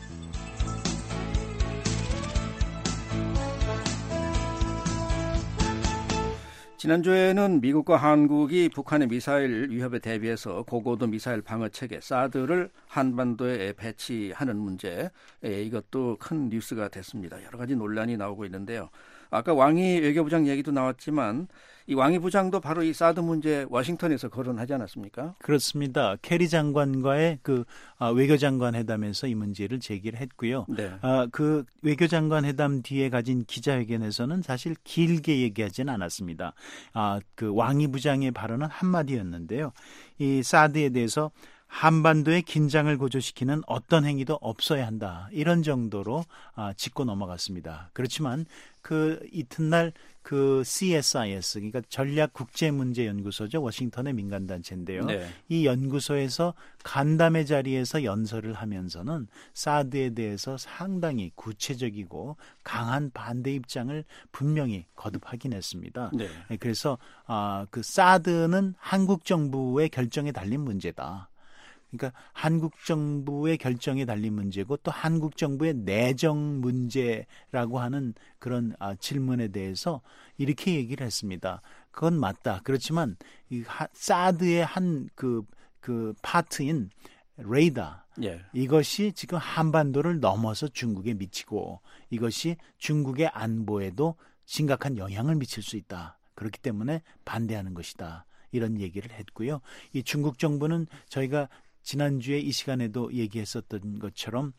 지난주에는 미국과 한국이 북한의 미사일 위협에 대비해서 고고도 미사일 방어 체계 사드를 한반도에 배치하는 문제, 이것도 큰 뉴스가 됐습니다. 여러 가지 논란이 나오고 있는데요. 아까 왕이 외교부장 얘기도 나왔지만 이 왕이 부장도 바로 이 사드 문제 워싱턴에서 거론하지 않았습니까? 그렇습니다. 캐리 장관과의 그 외교장관 회담에서 이 문제를 제기를 했고요. 네. 아, 그 외교장관 회담 뒤에 가진 기자회견에서는 사실 길게 얘기하지는 않았습니다. 아, 그 왕이 부장의 발언은 한마디였는데요. 이 사드에 대해서 한반도의 긴장을 고조시키는 어떤 행위도 없어야 한다. 이런 정도로 아, 짚고 넘어갔습니다. 그렇지만 그 이튿날 그 씨에스아이에스, 그러니까 전략국제문제연구소죠. 워싱턴의 민간단체인데요. 네. 이 연구소에서 간담회 자리에서 연설을 하면서는 사드에 대해서 상당히 구체적이고 강한 반대 입장을 분명히 거듭 확인했습니다. 네. 그래서 아, 그 사드는 한국 정부의 결정에 달린 문제다. 그러니까 한국 정부의 결정에 달린 문제고 또 한국 정부의 내정 문제라고 하는 그런 아, 질문에 대해서 이렇게 얘기를 했습니다. 그건 맞다. 그렇지만 이 하, 사드의 한 그 그 파트인 레이더, 예. 이것이 지금 한반도를 넘어서 중국에 미치고 이것이 중국의 안보에도 심각한 영향을 미칠 수 있다. 그렇기 때문에 반대하는 것이다. 이런 얘기를 했고요. 이 중국 정부는 저희가 지난주에 이 시간에도 얘기했었던 것처럼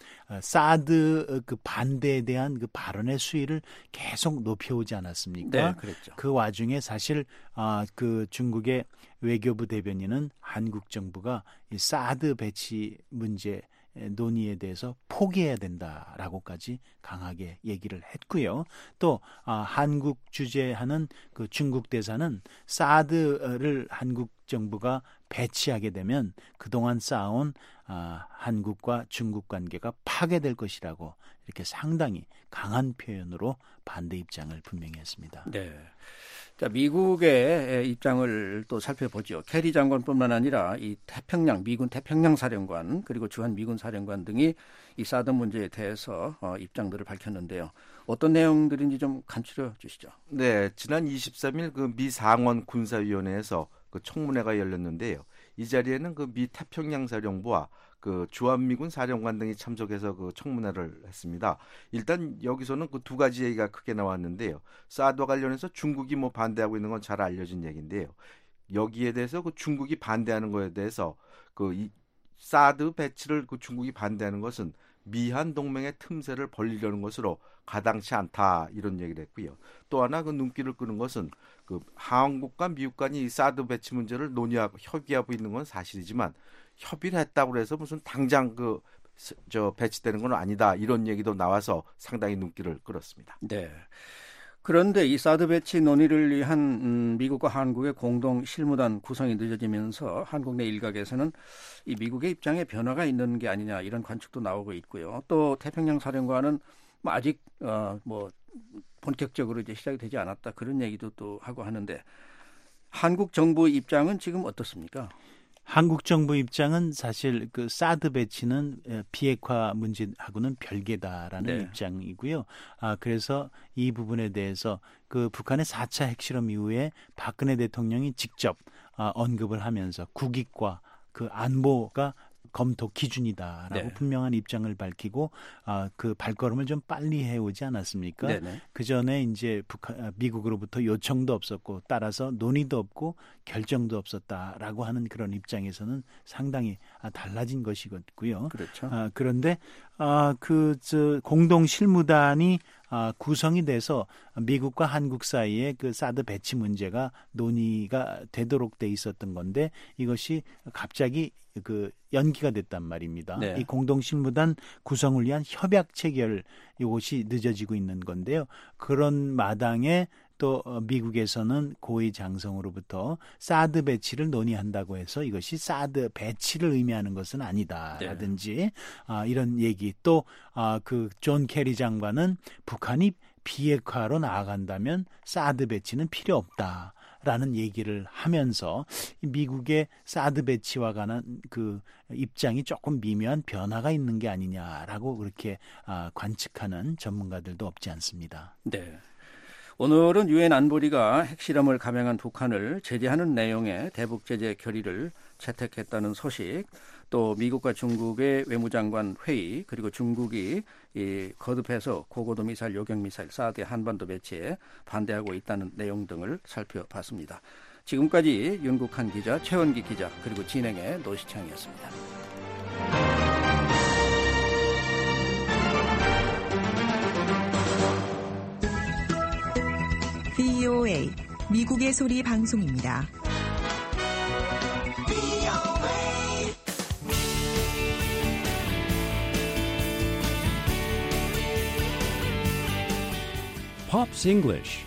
사드 그 반대에 대한 그 발언의 수위를 계속 높여오지 않았습니까? 네, 그랬죠. 그 와중에 사실 아, 그 중국의 외교부 대변인은 한국 정부가 이 사드 배치 문제 논의에 대해서 포기해야 된다라고까지 강하게 얘기를 했고요. 또 아, 한국 주재하는 그 중국 대사는 사드를 한국 정부가 배치하게 되면 그동안 쌓아온 아, 한국과 중국 관계가 파괴될 것이라고 이렇게 상당히 강한 표현으로 반대 입장을 분명히 했습니다. 네. 자, 미국의 입장을 또 살펴보죠. 캐리 장관뿐만 아니라 이 태평양 미군 태평양 사령관 그리고 주한 미군 사령관 등이 이 사드 문제에 대해서 어, 입장들을 밝혔는데요. 어떤 내용들인지 좀 간추려 주시죠. 네, 지난 이십삼 일 그 미 상원 군사위원회에서 그 청문회가 열렸는데요. 이 자리에는 그 미 태평양 사령부와 그 주한미군 사령관 등이 참석해서 그 청문회를 했습니다. 일단 여기서는 그 두 가지 얘기가 크게 나왔는데요. 사드와 관련해서 중국이 뭐 반대하고 있는 건 잘 알려진 얘기인데요. 여기에 대해서 그 중국이 반대하는 거에 대해서 그 이 사드 배치를 그 중국이 반대하는 것은 미한 동맹의 틈새를 벌리려는 것으로 가당치 않다 이런 얘기를 했고요. 또 하나 그 눈길을 끄는 것은 그 한국과 미국 간이 이 사드 배치 문제를 논의하고 협의하고 있는 건 사실이지만 협의를 했다고 해서 무슨 당장 그 저 배치되는 건 아니다 이런 얘기도 나와서 상당히 눈길을 끌었습니다. 네. 그런데 이 사드 배치 논의를 위한 음, 미국과 한국의 공동 실무단 구성이 늦어지면서 한국 내 일각에서는 이 미국의 입장에 변화가 있는 게 아니냐 이런 관측도 나오고 있고요. 또 태평양 사령관은 뭐 아직 어, 뭐 본격적으로 이제 시작이 되지 않았다 그런 얘기도 또 하고 하는데 한국 정부 입장은 지금 어떻습니까? 한국 정부 입장은 사실 그 사드 배치는 비핵화 문제하고는 별개다라는 네. 입장이고요. 아, 그래서 이 부분에 대해서 그 북한의 사 차 핵실험 이후에 박근혜 대통령이 직접 아, 언급을 하면서 국익과 그 안보가 검토 기준이다라고 네. 분명한 입장을 밝히고 아, 그 발걸음을 좀 빨리 해오지 않았습니까? 네네. 그 전에 이제 북한, 미국으로부터 요청도 없었고 따라서 논의도 없고 결정도 없었다라고 하는 그런 입장에서는 상당히 아, 달라진 것이고요. 그렇죠. 아, 그런데 아, 그 저 공동 실무단이 아, 구성이 돼서 미국과 한국 사이에 그 사드 배치 문제가 논의가 되도록 돼 있었던 건데 이것이 갑자기 그 연기가 됐단 말입니다. 네. 이 공동 실무단 구성을 위한 협약 체결 이것이 늦어지고 있는 건데요. 그런 마당에 또 미국에서는 고위 장성으로부터 사드 배치를 논의한다고 해서 이것이 사드 배치를 의미하는 것은 아니다라든지 네. 아, 이런 얘기 또 아, 그 존 캐리 장관은 북한이 비핵화로 나아간다면 사드 배치는 필요 없다. 라는 얘기를 하면서 미국의 사드 배치와 관한 그 입장이 조금 미묘한 변화가 있는 게 아니냐라고 그렇게 아, 관측하는 전문가들도 없지 않습니다. 네. 오늘은 유엔 안보리가 핵실험을 감행한 북한을 제재하는 내용의 대북 제재 결의를 채택했다는 소식, 또 미국과 중국의 외무장관 회의, 그리고 중국이 이 거듭해서 고고도 미사일, 요격 미사일, 사드 한반도 배치에 반대하고 있다는 내용 등을 살펴봤습니다. 지금까지 윤국한 기자, 최원기 기자, 그리고 진행의 노시창이었습니다. 브이오에이 미국의 소리 방송입니다. Pops English.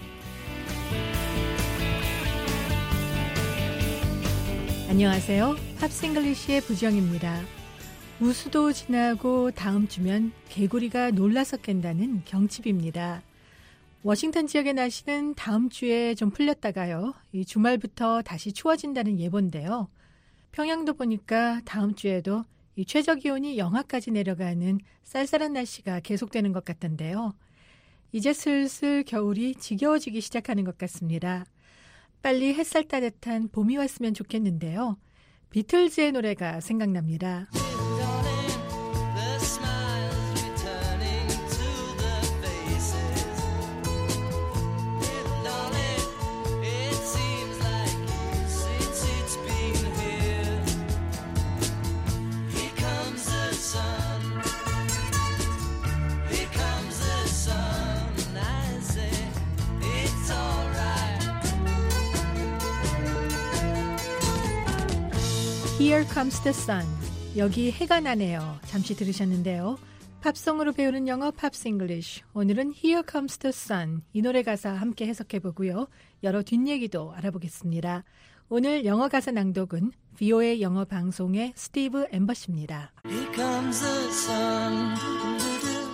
안녕하세요. 팝스 잉글리시의 부정입니다. 우수도 지나고 다음 주면 개구리가 놀라서 깬다는 경칩입니다. 워싱턴 지역의 날씨는 다음 주에 좀 풀렸다가요. 이 주말부터 다시 추워진다는 예보인데요. 평양도 보니까 다음 주에도 이 최저기온이 영하까지 내려가는 쌀쌀한 날씨가 계속되는 것 같던데요. 이제 슬슬 겨울이 지겨워지기 시작하는 것 같습니다. 빨리 햇살 따뜻한 봄이 왔으면 좋겠는데요. 비틀즈의 노래가 생각납니다. Here comes the sun. 여기 해가 나네요. 잠시 들으셨는데요. 팝송으로 배우는 영어 팝스 잉글리쉬. 오늘은 Here comes the sun. 이 노래 가사 함께 해석해보고요. 여러 뒷얘기도 알아보겠습니다. 오늘 영어 가사 낭독은 브이오에이 영어 방송의 스티브 엠버시입니다. Here comes the sun.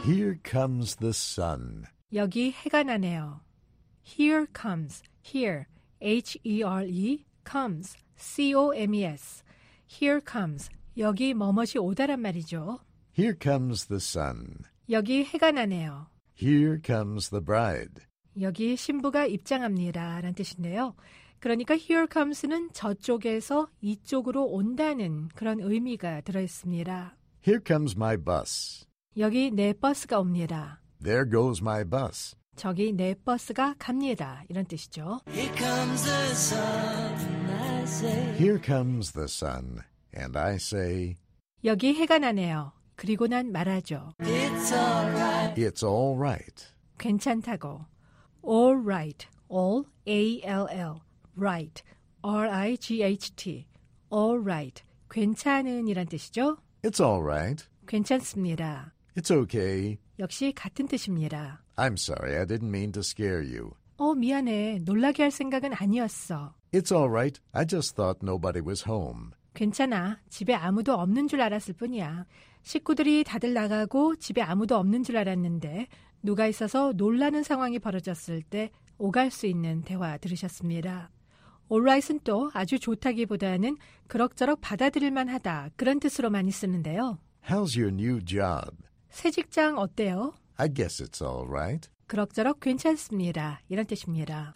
Here comes the sun. 여기 해가 나네요. Here comes, here, H-E-R-E, comes, C-O-M-E-S. Here comes, 여기 뭐뭇이 오다란 말이죠. Here comes the sun. 여기 해가 나네요. Here comes the bride. 여기 신부가 입장합니다 라는 뜻인데요. 그러니까 here comes는 저쪽에서 이쪽으로 온다는 그런 의미가 들어있습니다. Here comes my bus. 여기 내 버스가 옵니다. There goes my bus. 저기 내 버스가 갑니다. 이런 뜻이죠. Here comes the sun, I say. Here comes the sun, and I say. 여기 해가 나네요. 그리고 난 말하죠. It's all right. It's all right. 괜찮다고. All right. All, A-L-L. Right. R-I-G-H-T. All right. 괜찮은 이란 뜻이죠. It's all right. 괜찮습니다. It's okay. 역시 같은 뜻입니다. I'm sorry, I didn't mean to scare you. 어, 미안해. 놀라게 할 생각은 아니었어. It's all right. I just thought nobody was home. 괜찮아. 집에 아무도 없는 줄 알았을 뿐이야. 식구들이 다들 나가고 집에 아무도 없는 줄 알았는데 누가 있어서 놀라는 상황이 벌어졌을 때 오갈 수 있는 대화 들으셨습니다. alright은 또 아주 좋다기보다는 그럭저럭 받아들일만 하다 그런 뜻으로 많이 쓰는데요. How's your new job? 새 직장 어때요? I guess it's all right. 그럭저럭 괜찮습니다. 이런 뜻입니다.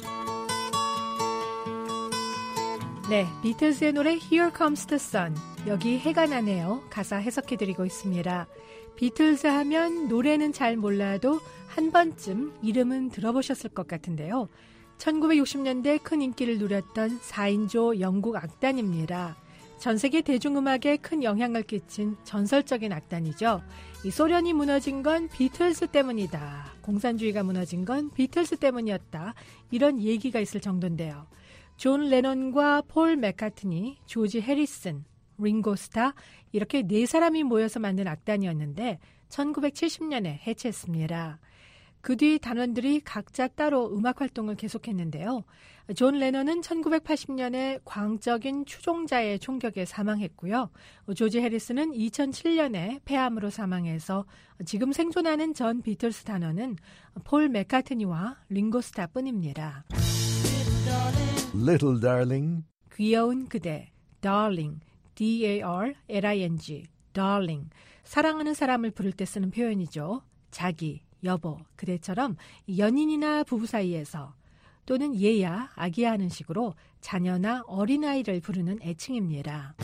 네, 비틀즈의 노래 Here Comes the Sun. 여기 해가 나네요. 가사 해석해드리고 있습니다. 비틀즈 하면 노래는 잘 몰라도 한 번쯤 이름은 들어보셨을 것 같은데요. 천구백육십 년대 큰 인기를 누렸던 사 인조 영국 악단입니다. 전 세계 대중음악에 큰 영향을 끼친 전설적인 악단이죠. 이 소련이 무너진 건 비틀즈 때문이다. 공산주의가 무너진 건 비틀즈 때문이었다. 이런 얘기가 있을 정도인데요. 존 레넌과 폴 맥카트니, 조지 해리슨, 링고 스타 이렇게 네 사람이 모여서 만든 악단이었는데 천구백칠십 년에 해체했습니다. 그 뒤 단원들이 각자 따로 음악 활동을 계속했는데요. 존 레넌은 천구백팔십 년에 광적인 추종자의 총격에 사망했고요. 조지 해리스는 이천칠 년에 폐암으로 사망해서 지금 생존하는 전 비틀스 단원은 폴 맥카트니와 링고 스타뿐입니다. Little darling. 귀여운 그대, darling, D-A-R-L-I-N-G, darling. 사랑하는 사람을 부를 때 쓰는 표현이죠. 자기, 여보, 그대처럼 연인이나 부부 사이에서 또는 얘야, 아기야 하는 식으로 자녀나 어린아이를 부르는 애칭입니다.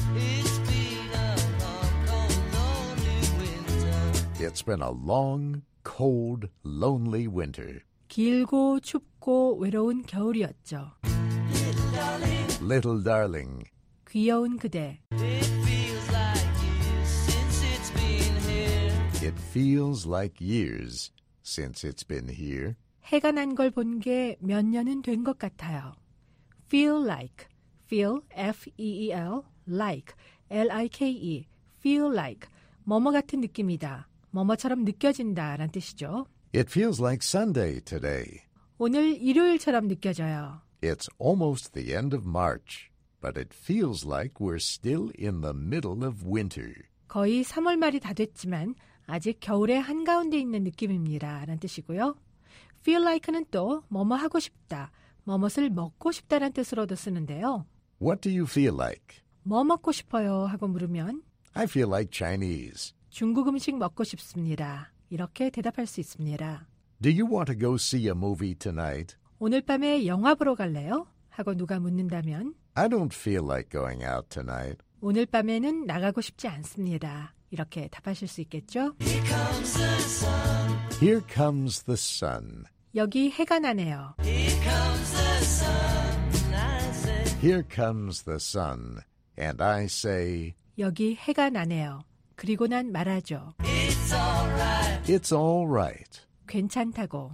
It's been a long, cold, lonely winter. 길고 춥고 외로운 겨울이었죠. Little darling. 귀여운 그대. It feels like years since it's been here. 해가 난 걸 본 게 몇 년은 된 것 같아요. Feel like, feel, F-E-E-L, like, L-I-K-E, feel like, 뭐뭐 같은 느낌이다, 뭐뭐처럼 느껴진다 라는 뜻이죠. It feels like Sunday today. 오늘 일요일처럼 느껴져요. It's almost the end of March, but it feels like we're still in the middle of winter. 거의 삼월 말이 다 됐지만 아직 겨울의 한가운데 있는 느낌입니다 라는 뜻이고요. feel like는 또 뭐뭐 하고 싶다, 뭐뭇을 먹고 싶다라는 뜻으로도 쓰는데요. What do you feel like? 뭐 먹고 싶어요 하고 물으면 I feel like Chinese. 중국 음식 먹고 싶습니다. 이렇게 대답할 수 있습니다. Do you want to go see a movie tonight? 오늘 밤에 영화 보러 갈래요? 하고 누가 묻는다면 I don't feel like going out tonight. 오늘 밤에는 나가고 싶지 않습니다. 이렇게 답하실 수 있겠죠? Here comes the sun. Here comes the sun. 여기 해가 나네요. Here comes the sun. I say. Here comes the sun. And I say. 여기 해가 나네요. 그리고 난 말하죠. It's all right. It's all right. 괜찮다고.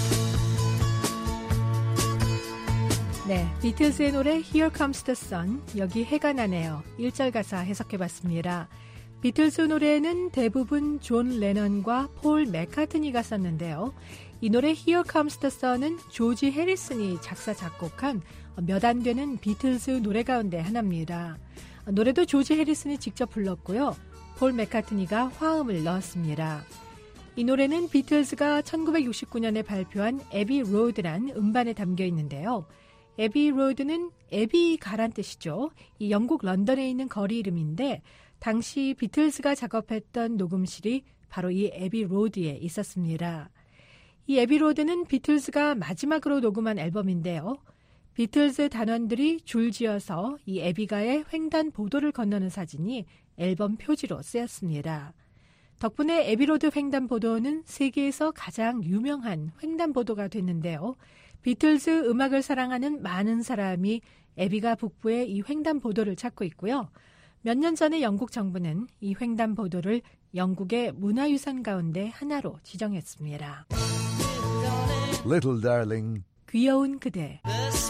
네, 비틀즈의 노래 Here Comes the Sun, 여기 해가 나네요. 일 절 가사 해석해봤습니다. 비틀즈 노래는 대부분 존 레넌과 폴 맥카트니가 썼는데요. 이 노래 Here Comes the Sun은 조지 해리슨이 작사 작곡한 몇 안 되는 비틀즈 노래 가운데 하나입니다. 노래도 조지 해리슨이 직접 불렀고요. 폴 맥카트니가 화음을 넣었습니다. 이 노래는 비틀즈가 천구백육십구 년에 발표한 에비 로드란 음반에 담겨 있는데요. 에비 로드는 에비 가란 뜻이죠. 이 영국 런던에 있는 거리 이름인데 당시 비틀즈가 작업했던 녹음실이 바로 이 에비 로드에 있었습니다. 이 에비 로드는 비틀즈가 마지막으로 녹음한 앨범인데요. 비틀즈 단원들이 줄지어서 이 에비가의 횡단보도를 건너는 사진이 앨범 표지로 쓰였습니다. 덕분에 에비로드 횡단보도는 세계에서 가장 유명한 횡단보도가 됐는데요. 비틀즈 음악을 사랑하는 많은 사람이 에비가 북부의 이 횡단보도를 찾고 있고요. 몇 년 전에 영국 정부는 이 횡단보도를 영국의 문화유산 가운데 하나로 지정했습니다. Little darling, 귀여운 그대.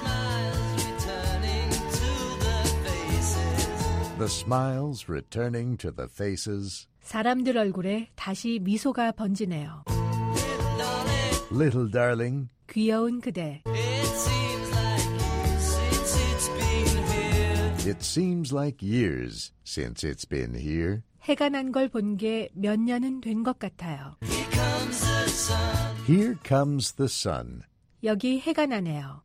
the smiles returning to the faces. 사람들 얼굴에 다시 미소가 번지네요. Little darling, 귀여운 그대. it seems like years since it's been here. 해가 난 걸 본 게 몇 년은 된 것 같아요. Here comes the sun. 여기 해가 나네요.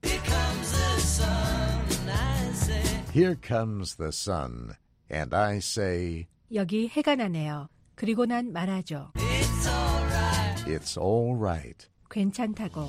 Here comes the sun. And I say, 여기 해가 나네요. 그리고 난 말하죠. it's all right. 괜찮다고.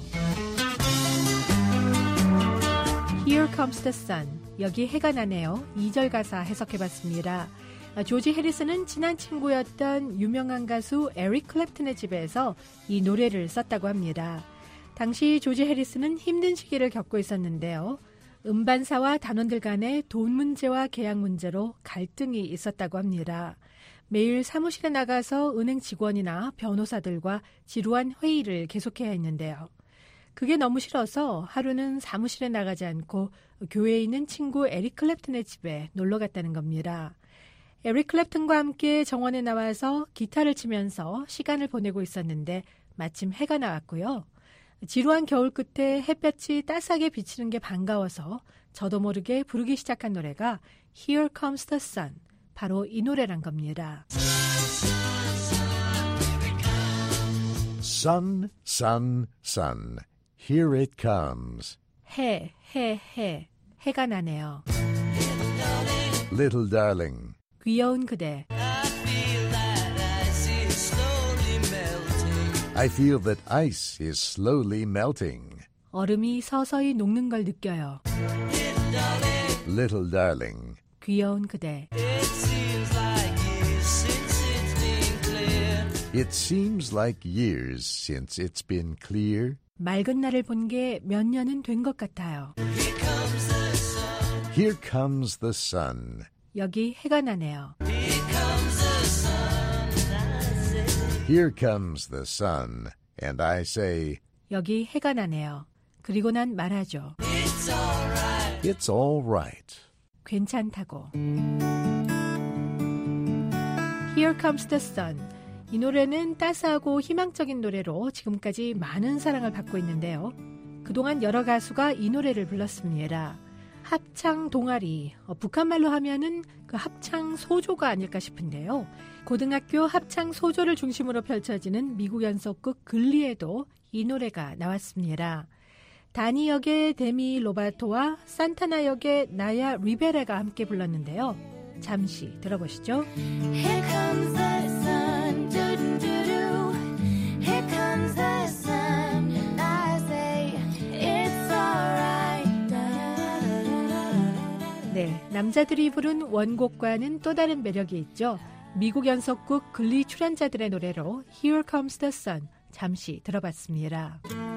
Here comes the sun. 여기 해가 나네요. 이 절 가사 해석해봤습니다. 조지 해리스는 친한 친구였던 유명한 가수 에릭 클랩튼의 집에서 이 노래를 썼다고 합니다. 당시 조지 해리스는 힘든 시기를 겪고 있었는데요. 음반사와 단원들 간의 돈 문제와 계약 문제로 갈등이 있었다고 합니다. 매일 사무실에 나가서 은행 직원이나 변호사들과 지루한 회의를 계속해야 했는데요. 그게 너무 싫어서 하루는 사무실에 나가지 않고 교회에 있는 친구 에릭 클랩튼의 집에 놀러 갔다는 겁니다. 에릭 클랩튼과 함께 정원에 나와서 기타를 치면서 시간을 보내고 있었는데 마침 해가 나왔고요. 지루한 겨울 끝에 햇볕이 따스하게 비치는 게 반가워서 저도 모르게 부르기 시작한 노래가 Here Comes the Sun, 바로 이 노래란 겁니다. Sun, sun, sun. Here it comes. 해, 해, 해. 해가 나네요. Little darling. 귀여운 그대. I feel that ice is slowly melting. 얼음이 서서히 녹는 걸 느껴요. Little darling. 귀여운 그대. It seems like years since it's been clear. 맑은 날을 본 게 몇 년은 된 것 같아요. Here comes the sun. 여기 해가 나네요. Here comes the sun. And I say, 여기 해가 나네요. 그리고 난 말하죠. it's all right. 괜찮다고. Here comes the sun. 이 노래는 따스하고 희망적인 노래로 지금까지 많은 사랑을 받고 있는데요. 그동안 여러 가수가 이 노래를 불렀습니다. 합창 동아리, 어, 북한말로 하면은 그 합창 소조가 아닐까 싶은데요. 고등학교 합창 소조를 중심으로 펼쳐지는 미국 연속극 글리에도 이 노래가 나왔습니다. 다니 역의 데미 로바토와 산타나 역의 나야 리베라가 함께 불렀는데요. 잠시 들어보시죠. Here comes the sun, do-do-do-do. Here comes the sun, and I say it's alright. 네, 남자들이 부른 원곡과는 또 다른 매력이 있죠. 미국 연속극 글리 출연자들의 노래로 Here Comes the Sun 잠시 들어봤습니다.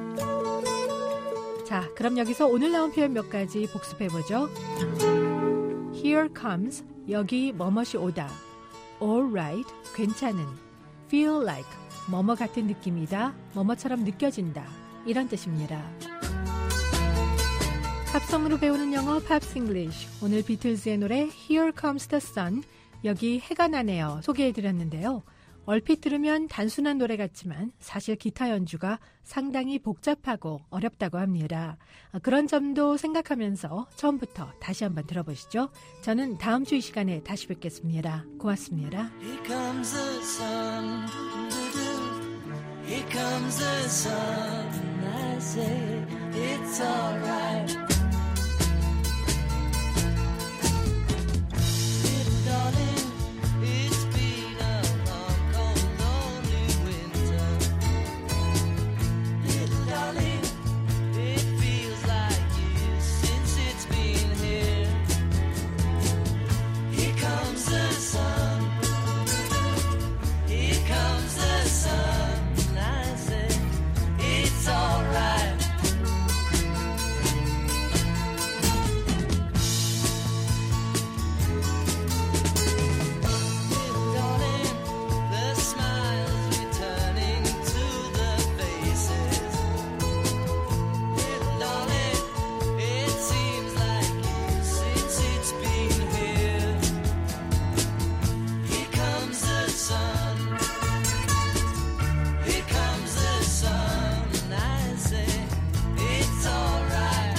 자, 그럼 여기서 오늘 나온 표현 몇 가지 복습해보죠. Here comes, 여기 뭐뭇이 오다. All right, 괜찮은. Feel like, 뭐뭐 같은 느낌이다. 뭐뭐처럼 느껴진다. 이런 뜻입니다. 팝송으로 배우는 영어 팝스 잉글리쉬. 오늘 비틀즈의 노래 Here Comes the Sun, 여기 해가 나네요 소개해드렸는데요. 얼핏 들으면 단순한 노래 같지만 사실 기타 연주가 상당히 복잡하고 어렵다고 합니다. 그런 점도 생각하면서 처음부터 다시 한번 들어보시죠. 저는 다음 주 이 시간에 다시 뵙겠습니다. 고맙습니다. Here comes the sun, do-do-do. Here comes the sun, and I say it's alright. Little darling, it's been a long, cold, lonely winter. Little darling, it feels like years since it's been here. Here comes the sun. Here comes the sun. And I say it's alright. Little darling, the smiles returning to the faces. Little darling, it seems like years since it's been here. Here comes the sun. Here comes the sun. And I say it's alright.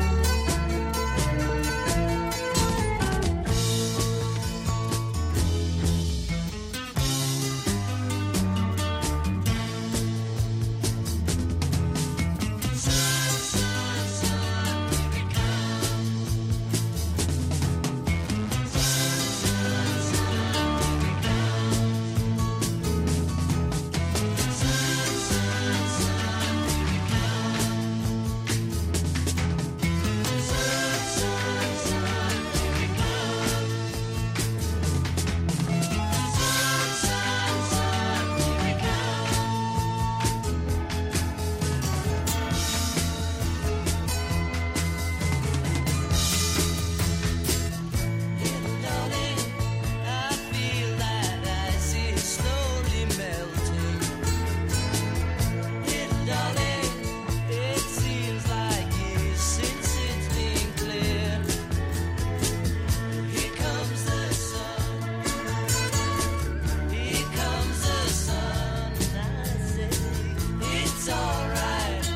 Sun, sun, sun, here it comes. Sun, sun, sun, here it comes. Sun, sun, sun, here it comes. Sun, sun, sun, here it comes. Sun, sun, sun, here it comes. Little darling, I feel that ice is slowly melting. Little darling, it seems like years since it's been clear. Here comes the sun. Here comes the sun. And I say it's alright.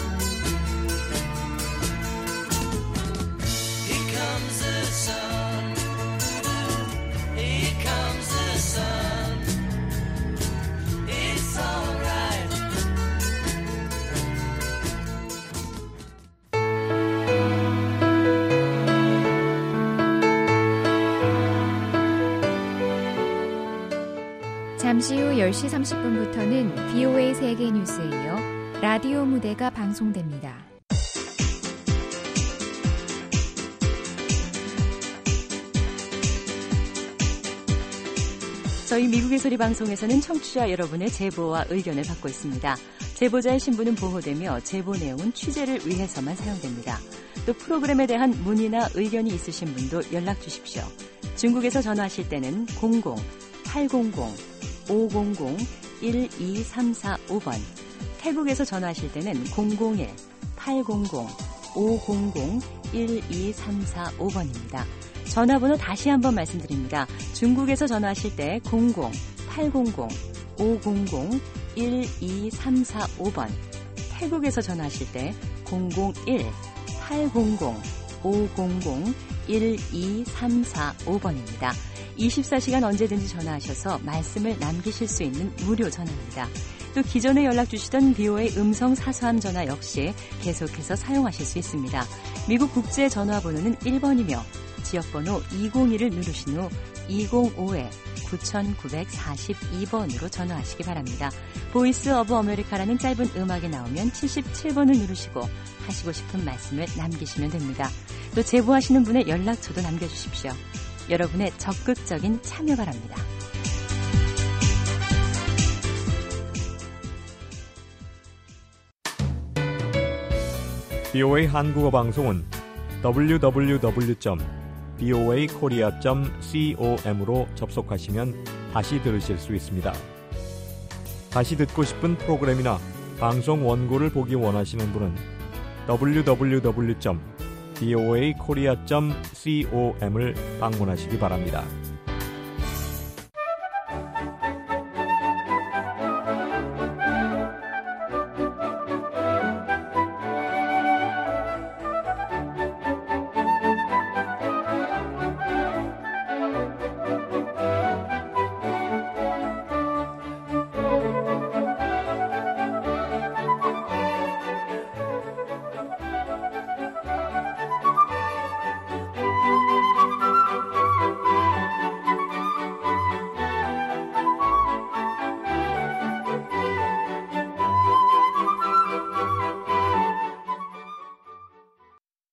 Here comes the sun. Here comes the sun. It's alright. 잠시 후 열 시 삼십 분부터는 비오에이 세계 뉴스에 이어 라디오 무대가 방송됩니다. 저희 미국의 소리 방송에서는 청취자 여러분의 제보와 의견을 받고 있습니다. 제보자의 신분은 보호되며 제보 내용은 취재를 위해서만 사용됩니다. 또 프로그램에 대한 문의나 의견이 있으신 분도 연락 주십시오. 중국에서 전화하실 때는 공공 팔공공 오공공 일이삼사오 번, 태국에서 전화하실 때는 공공일 팔공공 오공공 일이삼사오 번입니다. 전화번호 다시 한번 말씀드립니다. 중국에서 전화하실 때 공공 팔공공 오공공 일이삼사오 번, 태국에서 전화하실 때 공공일 팔공공 오공공 일이삼사오 번입니다. 이십사 시간 언제든지 전화하셔서 말씀을 남기실 수 있는 무료 전화입니다. 또 기존에 연락 주시던 비오에이 음성 사서함 전화 역시 계속해서 사용하실 수 있습니다. 미국 국제 전화번호는 일 번이며 지역번호 이공일을 누르신 후 이공오 구구사이 번으로 전화하시기 바랍니다. 보이스 오브 아메리카라는 짧은 음악이 나오면 칠십칠 번을 누르시고 하시고 싶은 말씀을 남기시면 됩니다. 또 제보하시는 분의 연락처도 남겨주십시오. 여러분의 적극적인 참여 바랍니다. 비오에이 한국어 방송은 더블유 더블유 더블유 점 비오에이 코리아 점 com으로 접속하시면 다시 들으실 수 있습니다. 다시 듣고 싶은 프로그램이나 방송 원고를 보기 원하시는 분은 더블유 더블유 더블유 점 비오에이 코리아 점 com을 방문하시기 바랍니다.